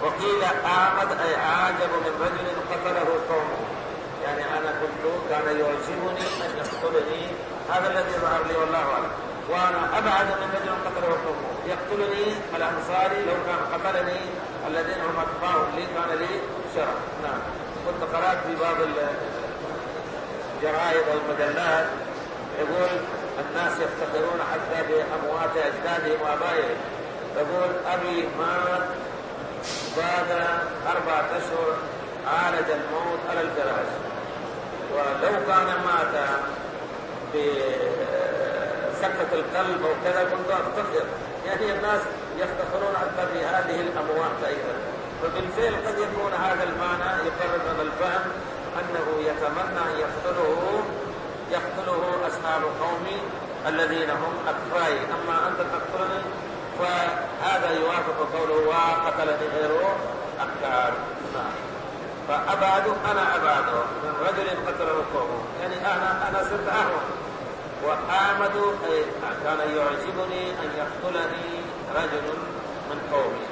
وقيل أعمد أي أعجب من رجل قتله قومه، يعني أنا كان يعجبني أن يقتلني، هذا الذي ظهر لي والله أعلم، وأنا أبعد من رجل قتله قومه، يقتلني الأنصاري لو كان قتلني الذين هم أتباعهم لي كان لي شرف. نعم. كنت قرأت في بعض الجرائد والمجلات يقول الناس يفتخرون حتى بأموات أجدادهم وآبائهم، يقول أبي مات بعد 4 أشهر عالج الموت على الفراش، ولو كان مات بسكتة القلب أو كذا كنت أفتخر. يعني الناس يفتخرون حتى بهذه الأموات أيضا. فبالفعل قد يكون هذا المعنى يقرب من الفهم أنه يتمنى أن يقتله أصحاب قومي الذين هم أكفاي، أما أنت تقتلني فهذا يوافق قوله وقتلني غيره أكثر. فأبعد أنا أبعد من رجل قتله قومه، يعني أنا صرت أهون. وآمد كان يعجبني أن يقتلني رجل من قومي.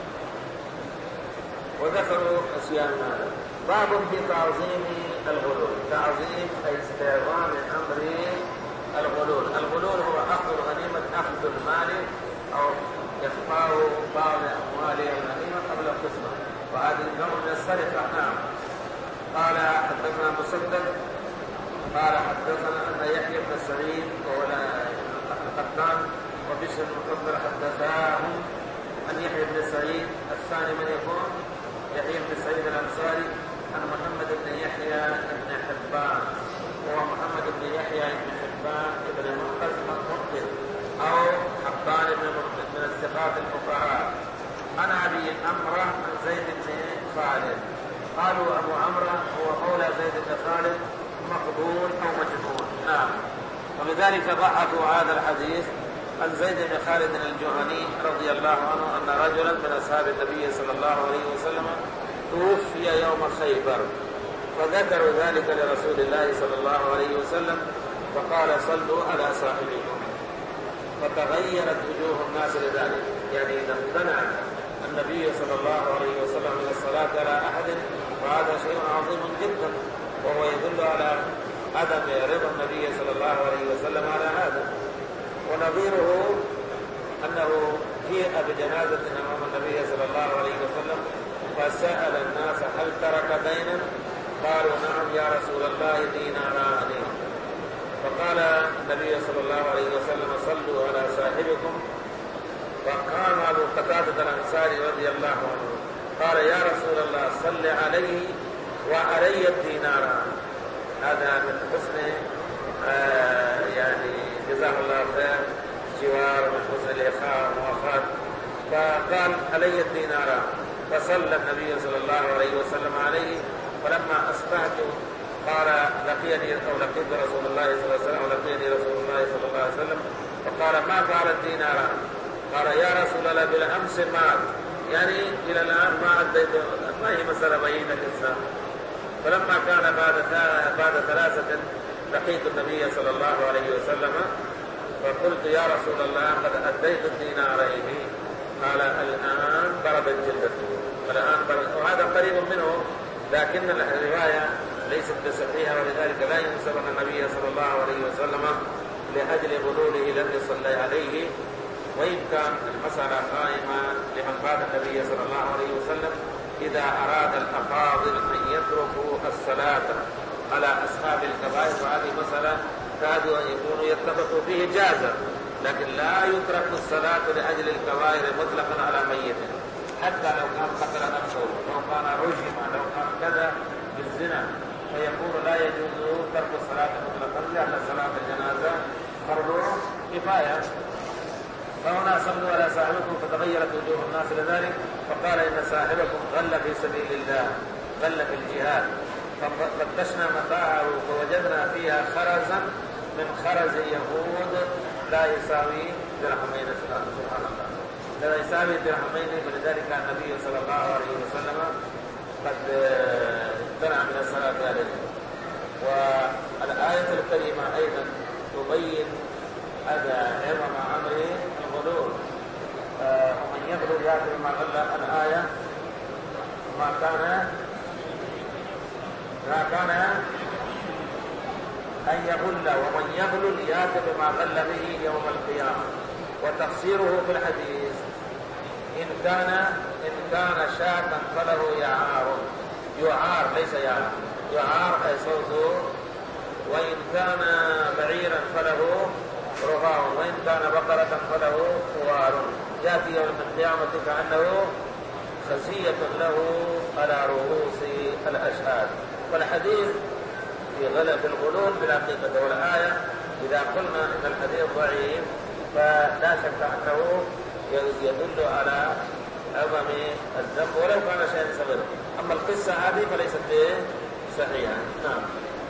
وذكروا أشياء ماذا باب في تعظيم الغلول. تعظيم أي استعظام أمر الغلول. الغلول هو أخذ الغنيمة، أخذ المال أو إخفاء بعض أموال الغنيمة قبل القسمة، وهذه نوع من السرقة. نعم. قال حدثنا مسدد قال حدثنا أن يحيى بن سعيد وهو القطان وبشر المفضل حدثاهم أن يحيى بن سعيد الثاني من يكون يحيى بن سعيد الأنصاري عن محمد بن يحيى بن حبان، وهو محمد بن يحيى بن حبان بن مقتل أو حبان بن مقتل من الثقات الفقهاء عن أبي عمرو عن زيد بن خالد. قالوا أبو عمرو هو مولى زيد بن خالد مقبول أو مجهول. نعم. ولذلك ضعفوا هذا الحديث عن زيد بن خالد الجهني رضي الله عنه أن رجلا من أصحاب النبي صلى الله عليه وسلم توفي يوم خيبر، فذكروا ذلك لرسول الله صلى الله عليه وسلم فقال صلوا على صاحبكم، فتغيرت وجوه الناس لذلك. يعني إذا امتنع النبي صلى الله عليه وسلم من الصلاة على أحد فهذا شيء عظيم جدا، وهو يدل على عدم رضا النبي صلى الله عليه وسلم على هذا. ونظيره أنه جيء بجنازة أمام النبي صلى الله عليه وسلم فسأل الناس هل ترك دينا؟ قالوا نعم يا رسول الله ديناران. فقال النبي صلى الله عليه وسلم صلوا على صاحبكم. فقام أبو قتادة الأنصاري رضي الله عنه قال يا رسول الله صل عليه وعلي الديناران. هذا من حسن يعني جزاه الله خير جوار من حسن الإخاء وأخذ. فقال علي الديناران، فصلى النبي صلى الله عليه وسلم عليه. فلما أصبحت قال لقيني أو لقيت رسول الله صلى الله عليه وسلم ولقيني رسول الله صلى الله عليه وسلم فقال ما فعل الديناران؟ قال يا رسول الله بالأمس مات، يعني إلى الآن ما أديته، ما هي مسألة بينة الإنسان. فلما كان بعد 3 لقيت النبي صلى الله عليه وسلم فقلت يا رسول الله قد أديت الدينارين. قال الآن بردت جلدته، الآن بردت. وهذا قريب منه لكن الرواية ليست بصحيحة، ولذلك لا ينسب أن النبي صلى الله عليه وسلم لأجل غلوله لم يصلي عليه. وإن كان المسألة قائمة لمن بعد النبي صلى الله عليه وسلم إذا أراد الأفاضل أن يتركوا الصلاة على أصحاب الكبائر، وهذه مسألة كاد أن يكونوا يتفقوا فيه جازا، لكن لا يترك الصلاة لأجل الكبائر مطلقا على ميت، حتى لو كان قتل نفسه، لو كان رجم، لو كان كذا بالزنا، فيقول لا يجوز ترك الصلاة مطلقا لأن صلاة الجنازة فرض كفاية. فهنا صلوا على صاحبكم فتغيرت وجوه الناس لذلك، فقال إن صاحبكم غل في سبيل الله، غل في الجهاد. ففتشنا متاعه فوجدنا فيها خرزا من خرز يهود لا يساوي درهمين. سبحان الله، لا يساوي درهمين. فلذلك النبي صلى الله عليه وسلم قد امتنع من الصلاة عليه. والآية الكريمة أيضا تبين هذا عظم أمر الغلول. ومن يغلو يأكل ما غل. الآية ما كان أن يغل، ومن يغل يأتي بما غل به يوم القيامة. وتفسيره في الحديث إن كان شاة فله يعار ليس يعار أي صوته، وإن كان بعيرا فله رغاء، وإن كان بقرة فله خوار، يأتي يوم القيامة كأنه خزية له على رؤوس الأشهاد. والحديث في الغلول بالحقيقة، والآية إذا قلنا إن الحديث ضعيف فلا شك أنه يدل على عظم الذنب ولو كان شيئا صغيرا. أما القصة هذه فليست صحيحة. نعم.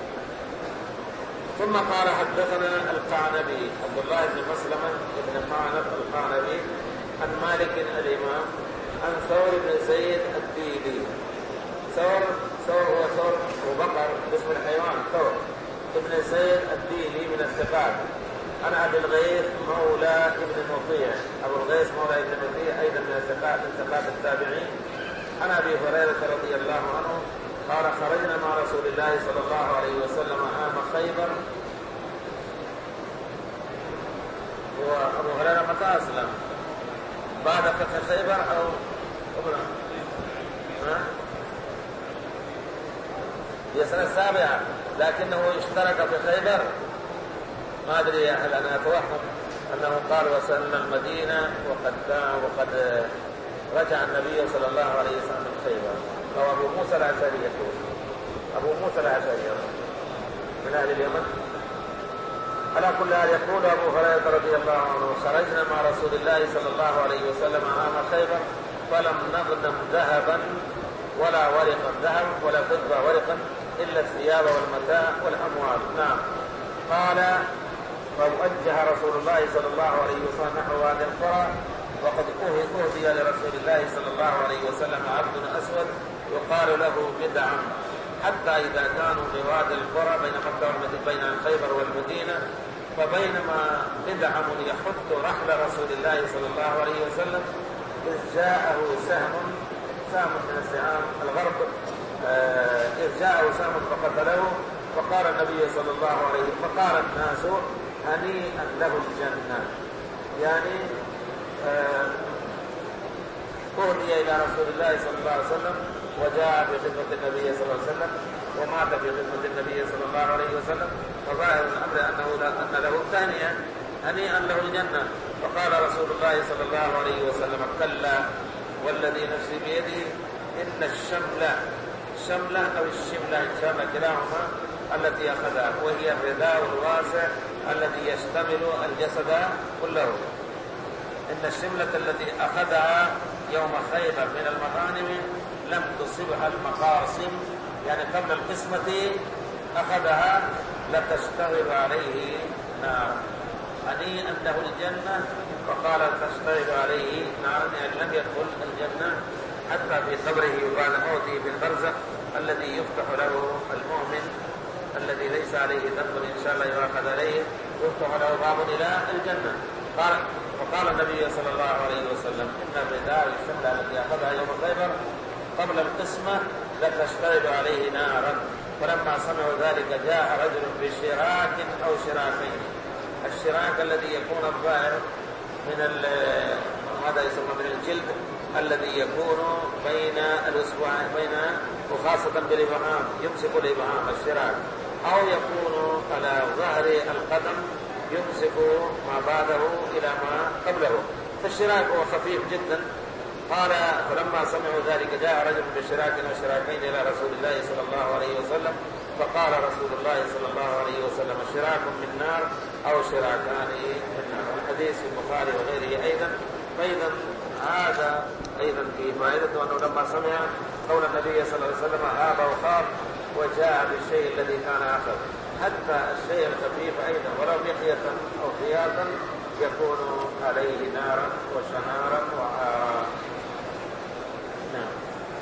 ثم قال حدثنا القعنبي عبد الله بن مسلمة بن قعنب القعنبي عن مالك الإمام عن ثور بن زيد الديلي. ثور هو ثور وبقر باسم الحيوان ثور ابن زيد الديلي من الثقات. عن أبي الغيث مولى ابن مطيع، أبو الغيث مولى ابن مطيع أيضا من الثقات التابعين. عن أبي هريرة رضي الله عنه قال خرجنا مع رسول الله صلى الله عليه وسلم عام خيبر. وأبو هريرة متى أسلم؟ بعد فتح خيبر أو قبل؟ هي السنة السابعة، لكنه اشترك في خيبر. ما أدري هل أنا أتوهم أنه قال وصلنا المدينة وقد رجع النبي صلى الله عليه وسلم من خيبر. أو أبو موسى الأشعري يقول، أبو موسى الأشعري من أهل اليمن. على كل حال يقول أبو هريرة رضي الله عنه خرجنا مع رسول الله صلى الله عليه وسلم عام خيبر فلم نغنم ذهبا ولا ورقا، ذهب ولا فضة ورقا، إلا الثياب والمتاع والأموال. نعم. قال فوجه رسول الله صلى الله عليه وسلم نحو هذه القرى، وقد أهدي لرسول الله صلى الله عليه وسلم عبد أسود يقال له بدعم، حتى إذا كانوا بوادي القرى بين مكة والمدينة بين الخيبر والمدينة، فبينما بدعم يحط رحل رسول الله صلى الله عليه وسلم إذ جاءه سهم من السهام الغرب، إذ جاءه سهم فقتله، فقال النبي صلى الله عليه وسلم فقال الناس هنيئا له الجنة، يعني أهدي إلى رسول الله صلى الله عليه وسلم وجاء في خدمة النبي صلى الله عليه وسلم ومات في خدمة النبي صلى الله عليه وسلم، فظاهر الأمر أن له الثانية هنيئا له الجنة. فقال رسول الله صلى الله عليه وسلم كلا والذي نفسي بيده إن الشملة أو الشملة إن شاء الله كلاهما التي أخذها، وهي الرداء الواسع الذي يشتمل الجسد كله. إن الشملة التي أخذها يوم خيبر من المغانم لم تصبها المقاسم، يعني قبل القسمة أخذها لتشتغل عليه نار. هنيئا له الجنة، فقال تشتغل عليه نار، يعني لم يدخل الجنة حتى في قبره بعد موته في البرزخ الذي يفتح له المؤمن الذي ليس عليه ذنب إن شاء الله يؤخذ عليه، يفتح له باب إلى الجنة. وقال النبي صلى الله عليه وسلم إن الرداء الشملة التي أخذها يوم خيبر قبل القسمة لتشتغل عليه نارا. فلما سمعوا ذلك جاء رجل بشراك أو شراكين. الشراك الذي يكون الظاهر من ماذا يسمى من الجلد الذي يكون بين الأصبعين وخاصة بالإبهام، يمسك الإبهام الشراك، أو يكون على ظهر القدم يمسك ما بعده إلى ما قبله، فالشراك هو خفيف جدا. قال فلما سمعوا ذلك جاء رجل بشراك وشراكين إلى رسول الله صلى الله عليه وسلم، فقال رسول الله صلى الله عليه وسلم شراك من نار أو شراكان من نار. الحديث في البخاري وغيره أيضا. فإذا هذا أيضا في فائدة أنه لما سمع قول النبي صلى الله عليه وسلم هاب وخاف وجاء بالشيء الذي كان أخذ، حتى الشيء الخفيف أيضا ولو مخية أو خياطا يكون عليه نارا وشنارا وعارا. نعم.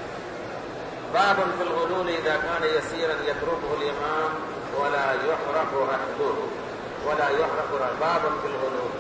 باب في الغلول إذا كان يسيرا يتركه الإمام ولا يحرق رحله باب في الغلول.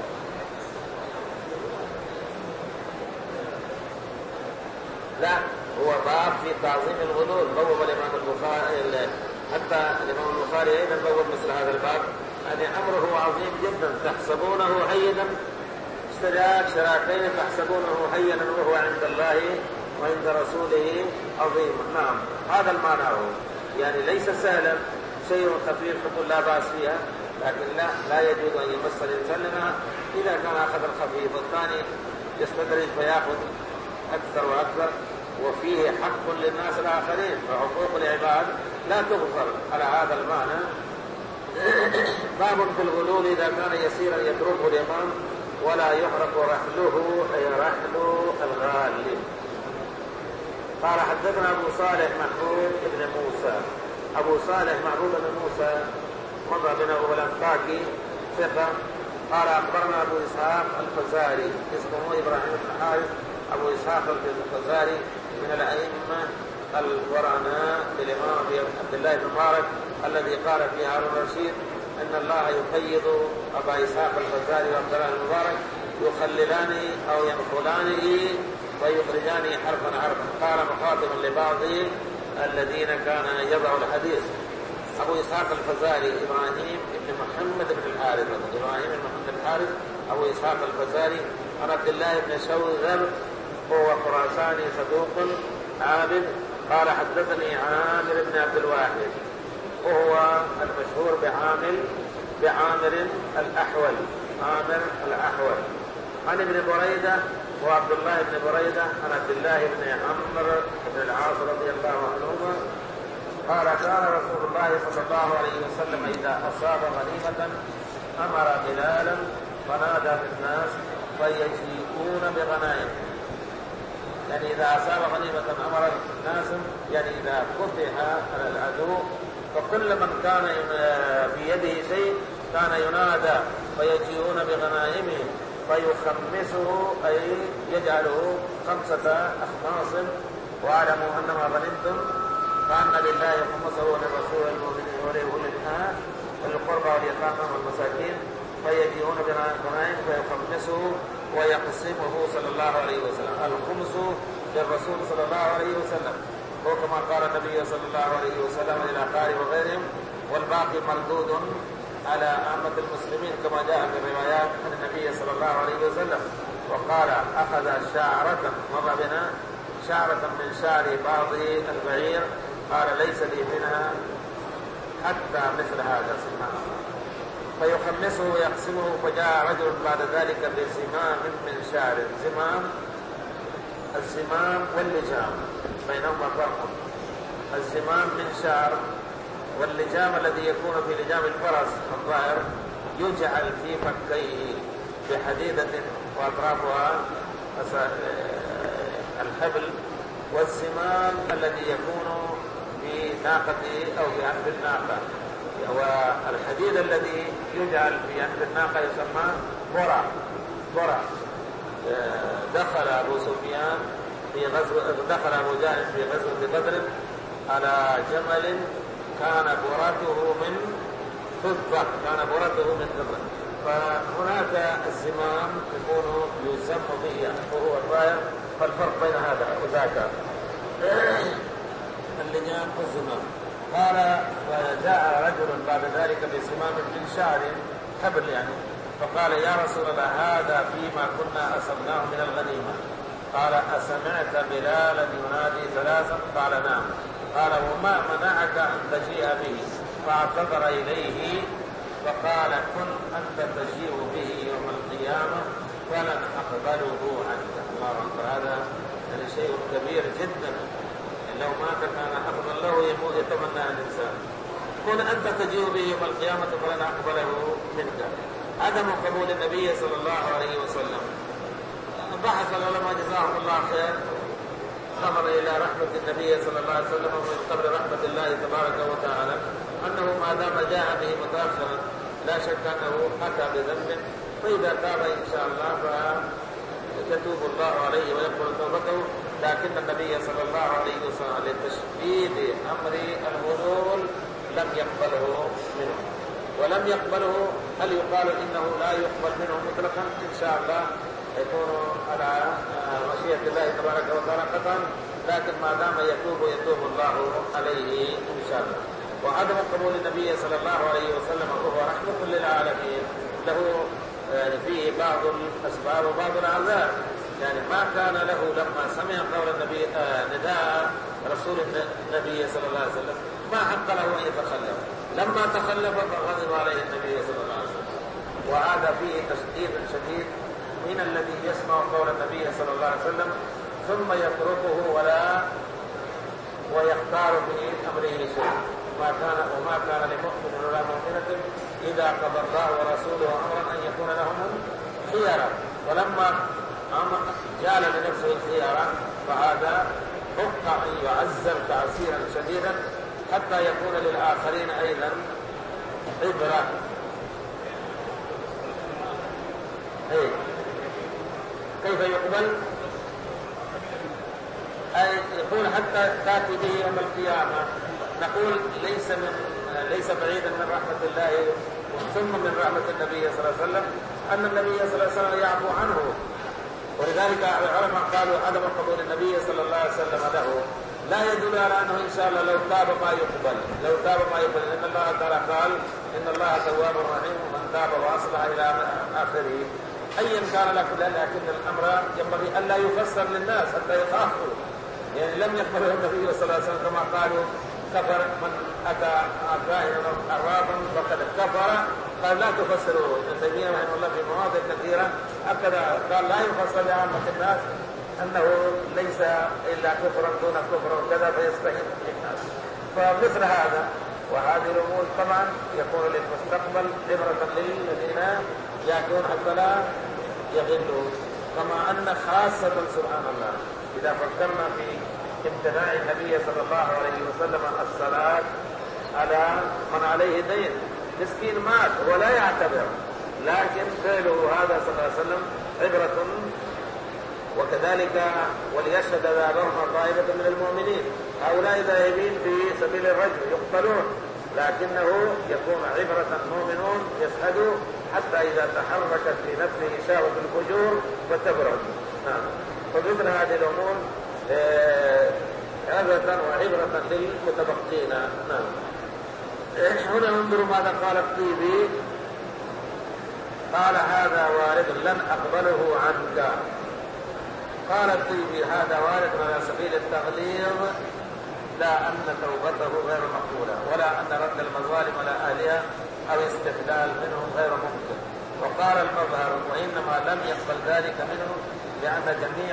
لا هو باب في تعظيم الغلول، بوب الإمام البخاري، حتى الإمام البخاري أيضا بوب مثل هذا الباب، يعني أمره عظيم جدا. تحسبونه هينا، اشتراك شراكين تحسبونه هينا وهو عند الله وعند رسوله عظيم. نعم، هذا المعنى هو، يعني ليس سهلا، شيء خفيف تقول لا بأس فيها، لكن لا يجوز أن يمس الإنسان لنا إذا كان أخذ الخفيف، والثاني يستدرج فيأخذ أكثر وأكثر، وفيه حق للناس الآخرين، فحقوق العباد لا تغفر على هذا المعنى. باب في الغلول إذا كان يسيرا يتركه الإمام ولا يحرق رحله، أي رحل الغال. قال حدثنا أبو صالح محمود بن موسى. أبو صالح محمود بن موسى مضى بنا أبو الأنطاكي ثقة. قال أخبرنا أبو إسحاق الفزاري، اسمه إبراهيم بن حارث أبو إسحاق الفزاري، من الأئمة القرناء للإمام عبد الله بن مبارك الذي قال في هارون الرشيد إن الله يقيض أبا إسحاق الفزاري وعبد الله بن مبارك يخللانه أو ينقلانه ويخرجانه حرفا حرفا. قال مخاطبا لبعض الذين كان يضع الحديث. أبو إسحاق الفزاري إبراهيم بن محمد بن الحارث، إبراهيم بن محمد بن الحارث أبو إسحاق الفزاري عن عبد الله بن شوذر، هو خراساني صدوق عابد. قال حدثني عامر بن عبد الواحد، وهو المشهور بعامر الأحول، عامر الأحول، عن ابن بريدة وعبد الله بن بريدة عن عبد الله بن عمرو بن العاص رضي الله عنهما قال كان رسول الله صلى الله عليه وسلم إذا أصاب غنيمة أمر بلالا فنادى في الناس فيجيئون بغنائم. يعني إذا أصاب غنيمة أمر الناس، يعني إذا فتح على العدو فكل من كان في يده شيء كان ينادى فيجيئون بغنائمه فيخمسه، أي يجعله 5 أخماص. واعلموا أن ما غنمتم فأن لله خمسه وللرسول والمؤمنين ولأولي القربى واليتامى والمساكين، فيجيئون بغنائم فيخمسه ويقسمه صلى الله عليه وسلم. الخمس للرسول صلى الله عليه وسلم، وكما قال النبي صلى الله عليه وسلم إلى قارئ وغيرهم، والباقي مردود على عامة المسلمين كما جاء في الروايات عن النبي صلى الله عليه وسلم. وقال أخذ شعرة، مر بنا شعرة من شعر بعض البعير، قال ليس لي منها حتى مثل هذا سماه، فيخمسه ويقسمه. فجاء رجل بعد ذلك بزمام من شعر. الزمام واللجام بينهما فرق. الزمام من شعر، واللجام الذي يكون في لجام الفرس الظاهر يجعل في فكيه بحديدة وأطرافها الحبل. والزمام الذي يكون في ناقة أو في عنف الناقة، والحديد الذي يجعل في عنف الناقة يسمى برع. دخل أبو سفيان في دخل أبو جهل في غزوة بدر على جمل كان برته من فضة، فهناك الزمام يكون يسمى به وهو الراية، فالفرق بين هذا وذاك اللجام والزمام. قال فجاء رجل بعد ذلك بزمام من شعر حبل يعني، فقال يا رسول الله هذا فيما كنا أصبناه من الغنيمة. قال أسمعت بلالا ينادي 3؟ قال نعم. قال وما منعك أن تجيء به؟ فاعتذر إليه فقال كن أنت تجيء به يوم القيامة فلن أقبله عنك. الله أكبر، هذا يعني شيء كبير جدا. لو مات كان أفضل له يتمنى الإنسان. كن أنت تجيء به يوم القيامة فلن أقبله منك. عدم قبول النبي صلى الله عليه وسلم. بحث العلماء جزاهم الله خير، نظر إلى رحمة النبي صلى الله عليه وسلم ومن قبل رحمة الله تبارك وتعالى أنه ما دام جاء به متأخرا لا شك أنه أتى بذنب، فإذا تاب إن شاء الله فيتوب الله عليه ويقبل توبته. لكن النبي صلى الله عليه وسلم لتشديد أمر الغلول لم يقبله منه، ولم يقبله هل يقال إنه لا يقبل منه مطلقا؟ إن شاء الله يكون على مشيئة الله تبارك وتعالى قطعا، لكن ما دام يتوب الله عليه إن شاء الله. وعدم قبول النبي صلى الله عليه وسلم وهو رحمة للعالمين له فيه بعض الأسباب وبعض الأعذار. يعني ما كان له لما سمع قول النبي نداء رسول النبي صلى الله عليه وسلم ما حق له أن يتخلف، لما تخلف فغضب عليه النبي صلى الله عليه وسلم. وهذا فيه تشديد شديد من الذي يسمع قول النبي صلى الله عليه وسلم ثم يتركه ويختار في أمره شيء. وما كان لمؤمن ولا مؤمنة إذا قضى الله ورسوله أمرا أن يكون لهم خيارا، ولما جعل لنفسه الخيارة فهذا حق أن يعزل تعزيرا شديدا حتى يكون للآخرين أيضا عبرة. كيف يقبل؟ أي يقول حتى تأتي به يوم القيامة. نقول ليس بعيدا من رحمة الله ثم من رحمة النبي صلى الله عليه وسلم أن النبي صلى الله عليه وسلم يعفو عنه. ولذلك العلماء قالوا عدم قبول النبي صلى الله عليه وسلم له لا يدل على أنه إن شاء الله لو تاب ما يقبل، إن الله تعالى قال إن الله تواب رحيم ومن تاب وأصلح إلى آخره. أيا كان لكن الأمر ينبغي أن لا يفسر للناس حتى يخافوا. يعني لم يقبله النبي صلى الله عليه وسلم كما قالوا كفر من أتى كاهنا عرافا فقد كفر. قال لا تفسروا. ابن تيمية رحمه الله في مواضع كثيرة أكد قال لا يفسر لعامة الناس أنه ليس إلا كفرا دون كفر وكذا فيستحيل الناس. فمثل هذا وهذه الأمور طبعا يكون للمستقبل عبرة للذين يأتون حتى لا يغلوا. كما أن خاصة سبحان الله إذا فكرنا في امتناع النبي صلى الله عليه وسلم الصلاة على من عليه دين، مسكين مات ولا يعتبر، لكن فعله هذا صلى الله عليه وسلم عبرة. وكذلك وليشهد ذابهما طائفة من المؤمنين، هؤلاء ذاهبين في سبيل الرجل يقتلون، لكنه يكون عبرة مؤمنون يشهدوا حتى إذا تحركت في نفسه شهوة الفجور فتبرد. فمثل هذه الأمور عبرة وعبرة للمتبقين. هنا انظروا ماذا قال الطيبي. قال هذا وارد لن أقبله عنك. قال الطيبي هذا وارد على سبيل التغليظ، لا أن توبته غير مقبولة ولا أن رد المظالم على أهلها أو استحلال منهم غير ممكن. وقال المظهر وإنما لم يقبل ذلك منه لأن جميع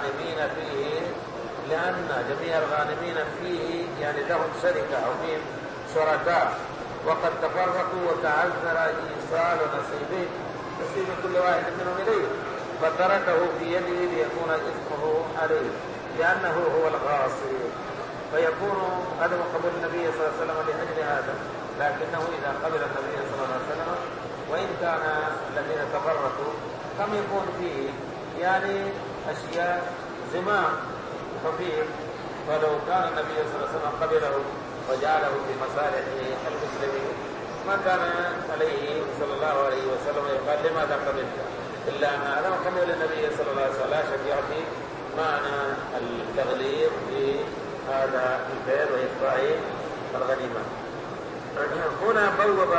الغانمين فيه يعني لهم شركة أو فيهم شركاء، وقد تفرقوا وتعذر إيصال نصيب كل واحد منهم إليه، فتركه في يده ليكون إثمه عليه لأنه هو الغاصب. فيكون عدم قبول النبي صلى الله عليه وسلم لأجل هذا، لكنه إذا قبل النبي صلى الله عليه وسلم وإن كان الذين تفرقوا كم يكون فيه يعني أشياء زمام خفيف، فلو كان النبي صلى الله عليه وسلم قبله وجعله في مصالح المسلمين ما كان عليه صلى الله عليه وسلم يقال لماذا قبلت، إلا أن عدم قبول النبي صلى الله عليه وسلم لا شك يعطي معنى التغليظ في هذا البيع وإخفاء الغنيمة. هنا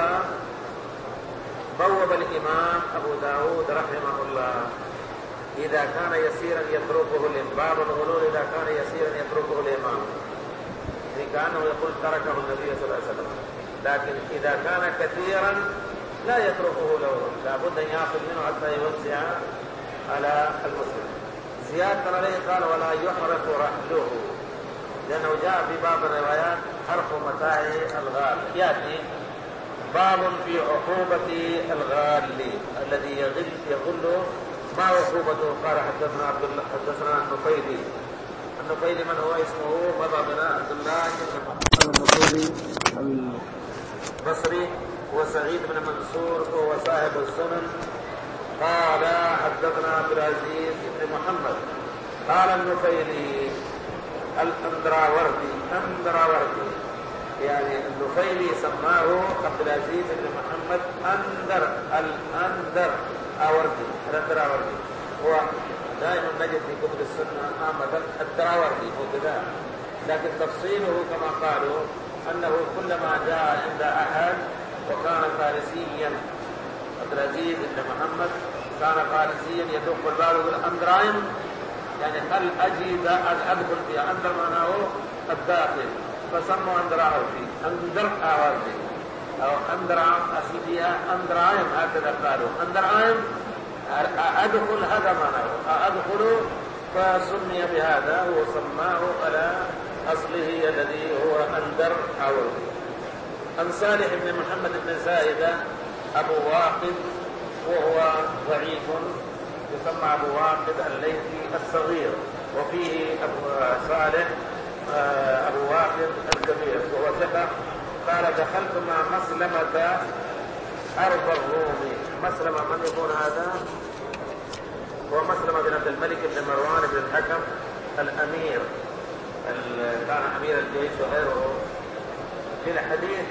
بوب الإمام أبو داود رحمه الله إذا كان يسيرا يتركه باب الغلول إذا كان يسيرا يتركه الإمام، كأنه يقول تركه النبي صلى الله عليه وسلم، لكن إذا كان كثيرا لا يتركه له، لابد أن يأخذ منه حتى يوزع على المسلم. زيادة عليه قال ولا يحرق رحله، لأنه جاء في بعض الروايات حرق متاع الغال. يأتي باب في عقوبة الغال الذي يغل ما عقوبته. قال حدثنا النفيلي من هو اسمه مضى بن عبد الله النفيلي البصري وسعيد بن منصور وهو صاحب السنن. قال حدثنا عبد العزيز بن محمد قال النفيلي الأندراوردي يعني النفيلي سماه عبد العزيز بن محمد الأندر آوردي. هو دائما نجد في كتب السنة عامة الدراوردي هو كذا، لكن تفصيله كما قالوا أنه كلما جاء عند أحد وكان فارسيا، عبد العزيز بن محمد كان فارسيا يدق الباب بالأندرايم، يعني هل أدخل فيها أندر معناه الداخل، فسموا أندر آوردي أو أندرايم هكذا قالوا أندرايم أدخل، هذا معناه أدخل، فسمي بهذا وسماه على أصله الذي هو أندر آوردي. عن صالح بن محمد بن زايدة أبو واقد وهو ضعيف، يسمى أبو واقد الليثي الصغير، وفيه أبو صالح أبو واقد الكبير وهو ثقة. قال دخلت مع مسلمة أرض الروم. مسلمة من يكون هذا؟ هو مسلمة بن عبد الملك بن مروان بن الحكم الأمير، كان أمير الجيش وغيره. في الحديث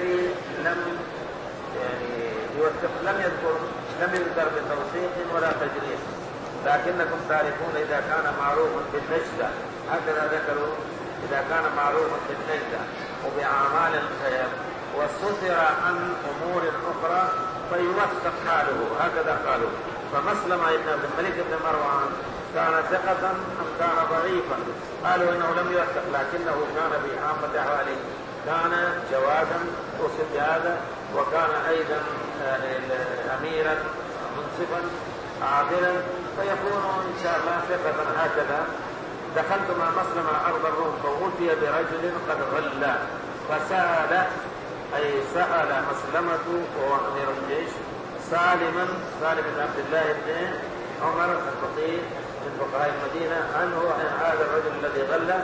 لم يذكر بتوثيق ولا تجريح، لكنكم تعرفون إذا كان معروفا بالنجدة، هكذا ذكروا، إذا كان معروفا بالنجدة وبأعمال الخير وستر عن أمور أخرى فيوثق حاله، هكذا قالوا. فمسلمة بن عبد الملك بن مروان كان ثقة أم كان ضعيفا؟ قالوا إنه لم يوثق، لكنه كان في عامة أحواله كان جوادا وصف هذا، وكان أيضا أميرا منصفا عادلا، فيكون إن شاء الله ثقة هكذا. دخلت مع مسلمة أرض الروم فأتي برجل قد غلى فسأل، أي سأل مسلمة وهو أمير الجيش سالم بن عبد الله بن عمر الفقيه من فقهاء المدينة عنه عن هذا الرجل الذي غلى.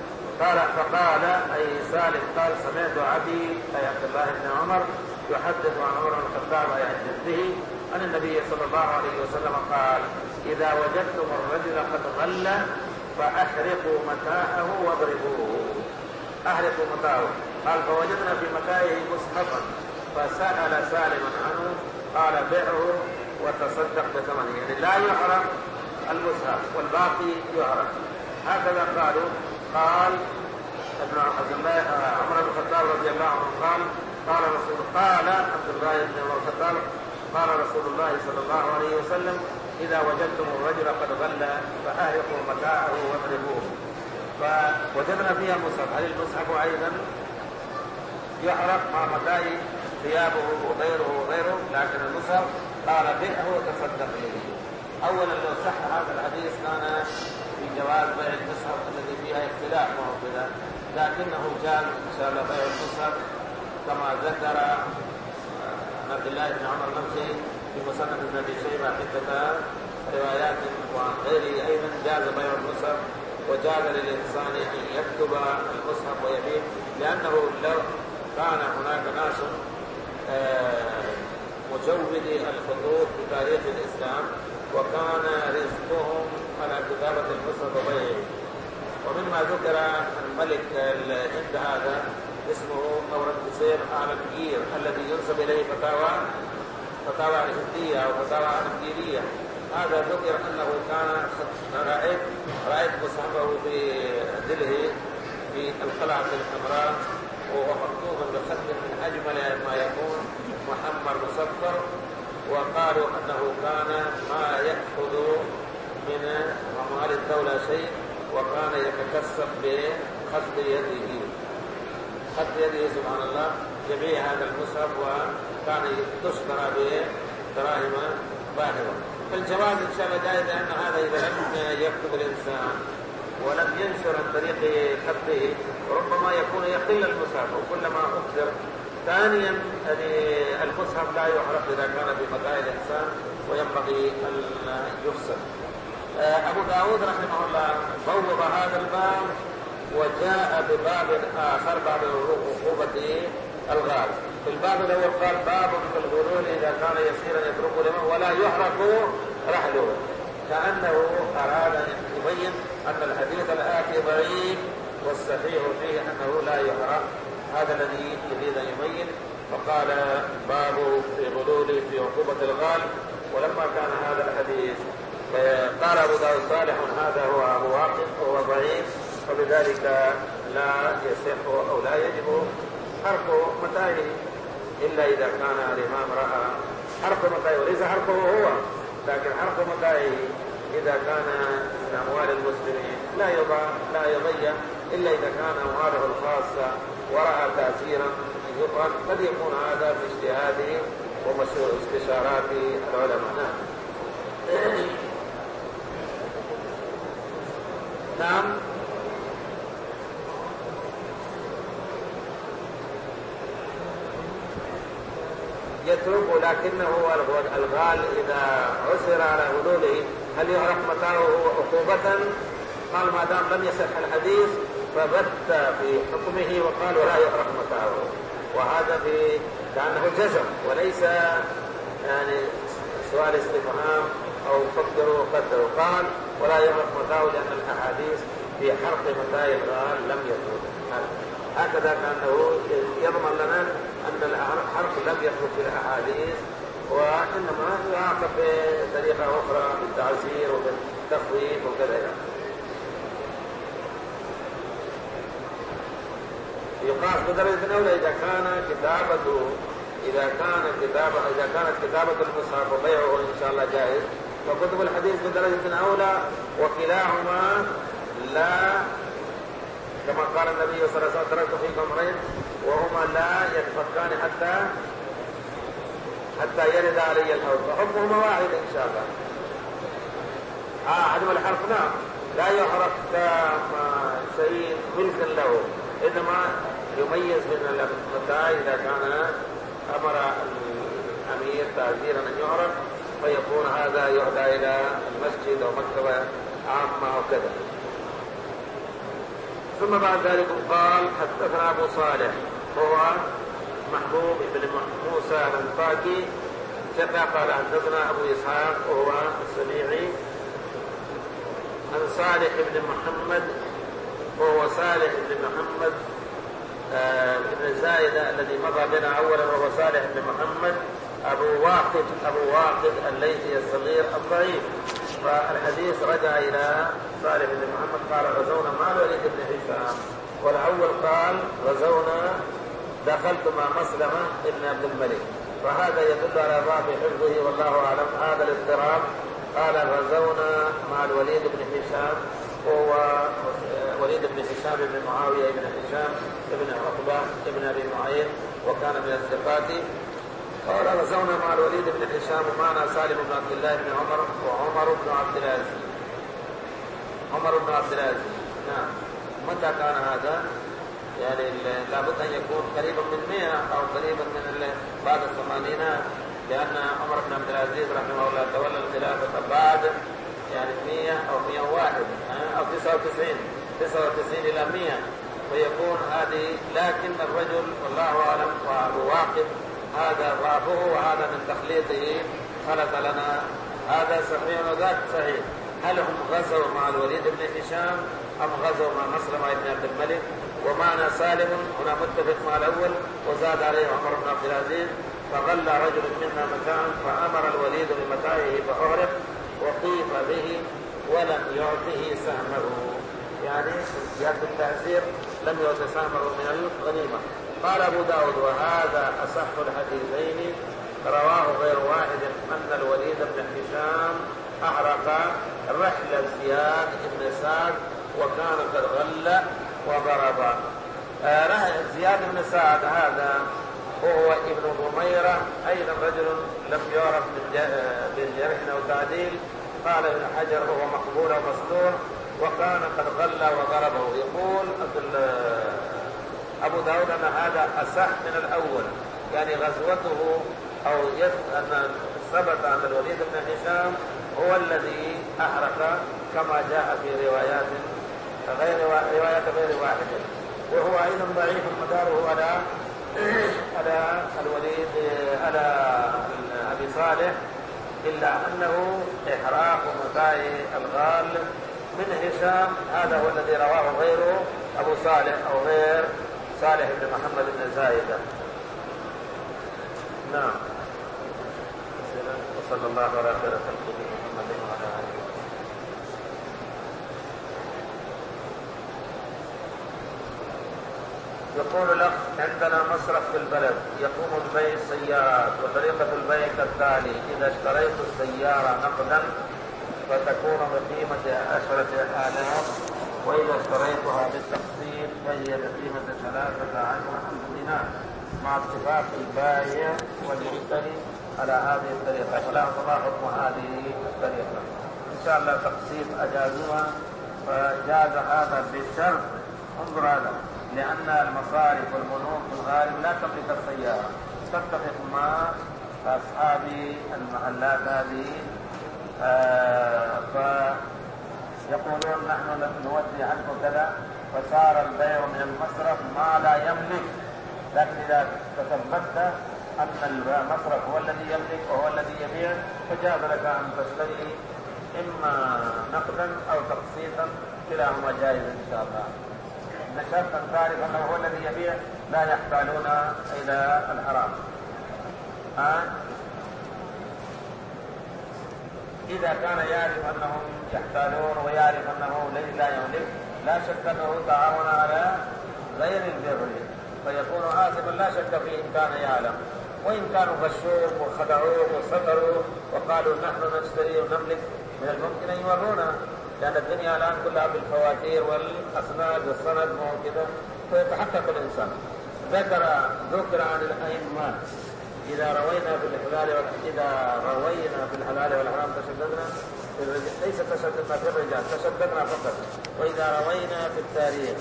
فقال أي سالم قال سمعت أبي أي عبد الله بن عمر يحدث عن عمر بن الخطاب أي عن جده أن النبي صلى الله عليه وسلم قال إذا وجدتم الرجل قد غلى فأحرقوا متاعه واضربوه. أحرقوا متاعه. قال فوجدنا في متاعه مصحفا فسأل سالما عنه قال بيعه وتصدق بثمنه، يعني لا يحرق المصحف والباقي يحرق، هكذا قالوا. قال ابن عمر بن الخطاب رضي الله عنه قال عبد الله بن عمر الخطاب قال رسول الله صلى الله عليه وسلم إذا وجدتم الرجل قد غلى فأحرقوا متاعه واضربوه. فوجدنا فيها مصحف، هل المصحف أيضا يحرق مع متاع ثيابه وغيره؟ لكن المصحف قال بيعه وتصدق به. أولا لو صح هذا الحديث كان في جواز بيع المصحف الذي فيها اختلاف وكذا، لكنه جاز إن شاء الله بيع المصحف كما ذكر عبد الله بن عمر نفسه في مسند ابن أبي شيبة عدة روايات، وعن غيره أيضا جاز بيع المصحف وجاز للإنسان أن يكتب المصحف ويبيع، لأنه لو كان هناك ناس مجودي الخطوط في تاريخ الإسلام وكان رزقهم على كتابة المصحف وبيعه. ومما ذكر الملك الهند هذا اسمه أورنجزيب آلمگير الذي ينسب إليه فتاوى الهندية أو فتاوى آلمگيرية، هذا ذكر أنه كان رأيت مصحفه في دلهي في القلعة الحمراء وهو مكتوب بخط من أجمل ما يكون محمر مصفر، وقالوا أنه كان ما يأخذ من أموال الدولة شيء، وكان يتكسب بخط يده سبحان الله جميع هذا المصحف، وكان تشترى بدراهم باهظة. فالجواز إن شاء الله جائز، لأن هذا إذا لم يكتب الإنسان ولم ينشر عن طريق خطه ربما يكون يقل المصحف وكلما أكثر. ثانيا المصحف لا يحرق إذا كان في متاع الإنسان وينبغي أن يفسد. أبو داود رحمه الله بوب هذا الباب وجاء بباب آخر باب عقوبة الغال. في الباب الأول قال باب في الغلول إذا كان يسيرا يترك لمن ولا يحرق رحله، كأنه أراد أن يبين أن الحديث الآتي ضعيف والصحيح فيه أنه لا يحرق هذا الذي يريد أن يبين. فقال باب في غلول في عقوبة الغال. ولما كان هذا الحديث قال أبو داود صالح هذا هو أبو واقد وهو ضعيف، وبذلك لا يصح أو لا يجب حرق متاعه إلا إذا كان الإمام رأى حرق متاعه، وليس حرقه هو، لكن حرق متاعه إذا كان من أموال المسلمين لا يضيع إلا إذا كان أمواله الخاصة ورأى تأثيرا يقال قد يكون هذا في اجتهاده واستشارات العلماء. نعم. يترك، لكنه الغال إذا عثر على غلوله هل يعرف متاعه عقوبة؟ قال ما دام لم يصح الحديث فبت في حكمه وقالوا لا يعرف متاعه، وهذا لأنه جزم وليس يعني سؤال استفهام أو فكروا وقدروا. قال ولا يعرف متاعه لأن الأحاديث في حرق متاع الغال لم يثبت. هكذا كأنه يضمن لنا أن الحرق لم يثبت في الأحاديث، وإنما يعاقب بطريقة أخرى بالتعزير وبالتخويف وكذا. يقاس بدرجة أولى إذا كانت كتابة المصحف وبيعه إن شاء الله جائز، فكتب الحديث بدرجة أولى، وكلاهما لا، كما قال النبي صلى الله عليه وسلم تركت فيكم أمرين وهما لا يتفكان حتى يرد علي الحوض، فحكمهما واحد إن شاء الله. عدم الحرف نعم لا يحرف شيء ملكا له، إنما يميز من المتاع إذا كان أمر الأمير تعزيرا أن يعرف فيكون هذا يهدى إلى المسجد أو مكتبة عامة أو كذا. ثم بعد ذلك قال حدثنا أبو صالح هو محبوب بن موسى الأنطاكي قال حدثنا أبو إسحاق وهو السبيعي عن صالح بن محمد وهو صالح بن محمد بن زايدة الذي مضى بنا أولا، وهو صالح بن محمد أبو واقد الليثي الصغير الضعيف. فالحديث رجع إلى صالح بن محمد قال غزونا مع الوليد بن هشام، والأول قال غزونا دخلت مع مسلمة بن عبد الملك، فهذا يدل على ضعف حفظه والله أعلم هذا الاضطراب. قال غزونا مع الوليد بن هشام وهو وليد بن هشام بن معاوية بن هشام بن عقبة بن أبي معين وكان من الثقات. قال غزونا مع الوليد بن هشام ومعنا سالم بن عبد الله بن عمر وعمر بن عبد العزيز. نعم. متى كان هذا؟ يعني لابد أن يكون قريبا من 100 أو قريبا من بعد 80، لأن عمر بن عبد العزيز رحمه الله تولى الخلافة بعد يعني 100 أو 101 أو 99 إلى 100، فيكون هذه. لكن الرجل والله أعلم وأبو واقد هذا ضعفه وهذا من تخليطه خلق لنا هذا صحيح وذاك صحيح. هل هم غزوا مع الوليد بن هشام أم غزوا مع مسلمة بن عبد الملك؟ ومعنى سالم هنا متفق مع الأول وزاد عليه عمر بن عبد العزيز. فغل رجل منا متاعا فأمر الوليد بمتاعه فأعرف وقيف به ولم يعطه سهمه، يعني زيادة التأثير لم يعطه سهمه من الغنيمة. قال أبو داود وهذا أصح الحديثين رواه غير واحد أن الوليد بن هشام أحرق رحل زياد بن سعد وكان قد غل وضرب. زياد بن سعد هذا وهو ابن ضميرة أيضا رجل لم يعرف بالجرح أو تعديل. قال ابن حجر وهو مقبول ومستور وكان قد غل وضربه. يقول أبو داود أن هذا أصح من الأول، يعني غزوته أو أن ثبت أن الوليد بن هشام هو الذي أحرق كما جاء في روايات غير واحدة، وهو أيضا ضعيف مداره على الوليد على أبي صالح، إلا أنه إحراق متاع الغال من هشام هذا هو الذي رواه غيره أبو صالح أو غير صالح بن محمد بن زايدة. نعم. وصلى الله على خير خلقه محمد وعلى آله. يقول لك عندنا مصرف في البلد يقوم ببيع السيارات، وطريقة البيع كالتالي: إذا اشتريت السيارة نقدا فتكون بقيمة 10,000، وإذا اشتريتها بالتقسيط فهي بقيمة 13,000 دينار، مع اتفاق البائع والمشتري على هذه الطريقة، فلا تضاع حكم هذه الطريقة. إن شاء الله تقسيط أجازوها، فجاز هذا بالشرط. انظر هذا، لأن المصارف والبنوك في الغالب لا تملك السيارة، تتفق مع أصحاب المحلات هذه، فيقولون نحن نودي عنكم كذا، فصار البيع من المصرف ما لا يملك. لكن إذا تثبت أن المصرف هو الذي يملك وهو الذي يبيع، فجاز لك أن تشتري إما نقدا أو تقسيطا، كلاهما جائز إن شاء الله. نشرت أن تعرف أنه هو الذي يبيع، لا يحتالون إلى الحرام. إذا كان يعرف أنهم يحتالون ويعرف أنه لا يملك، لا شك أنه تعاون على غير البر، فيكون آثما لا شك فيه إن كان يعلم. وإن كانوا غشوه وخدعوه وستروا وقالوا نحن نشتري ونملك، من الممكن أن يمرونا، لأن الدنيا الآن كلها بالفواتير والأسناد والسند وكذا، فيتحقق الإنسان. ذكر عن الأئمة: إذا روينا في الحلال والحرام تشددنا، ليس تشددنا في الرجال، تشددنا فقط. وإذا روينا في التاريخ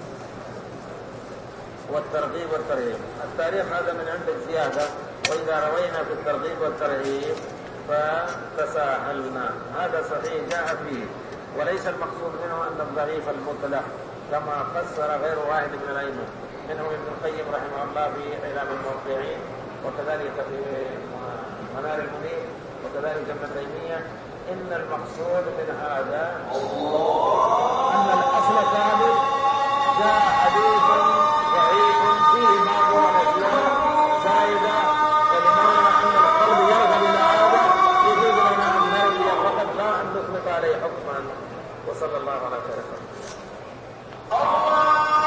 والترغيب والترهيب، التاريخ هذا من عند الزيادة، وإذا روينا في الترغيب والترهيب فتساهلنا. هذا صحيح جاء فيه، وليس المقصود منه أن الضعيف المطلق كما فسر غير واحد من الأئمة، منهم ابن القيم رحمه الله في إعلام الموقعين، وكذلك في منار المنير، وكذلك ابن تيمية. إن المقصود من هذا أن الأصل ثابت، جاء حديث ضعيف فيه بعض الأشياء زائدة، ولمعنى أن القلب يرغب إلى هذا يجوز لنا أن نرجع فقط، لا أن نثبت عليه حكما. وصلى الله على خير خلقه.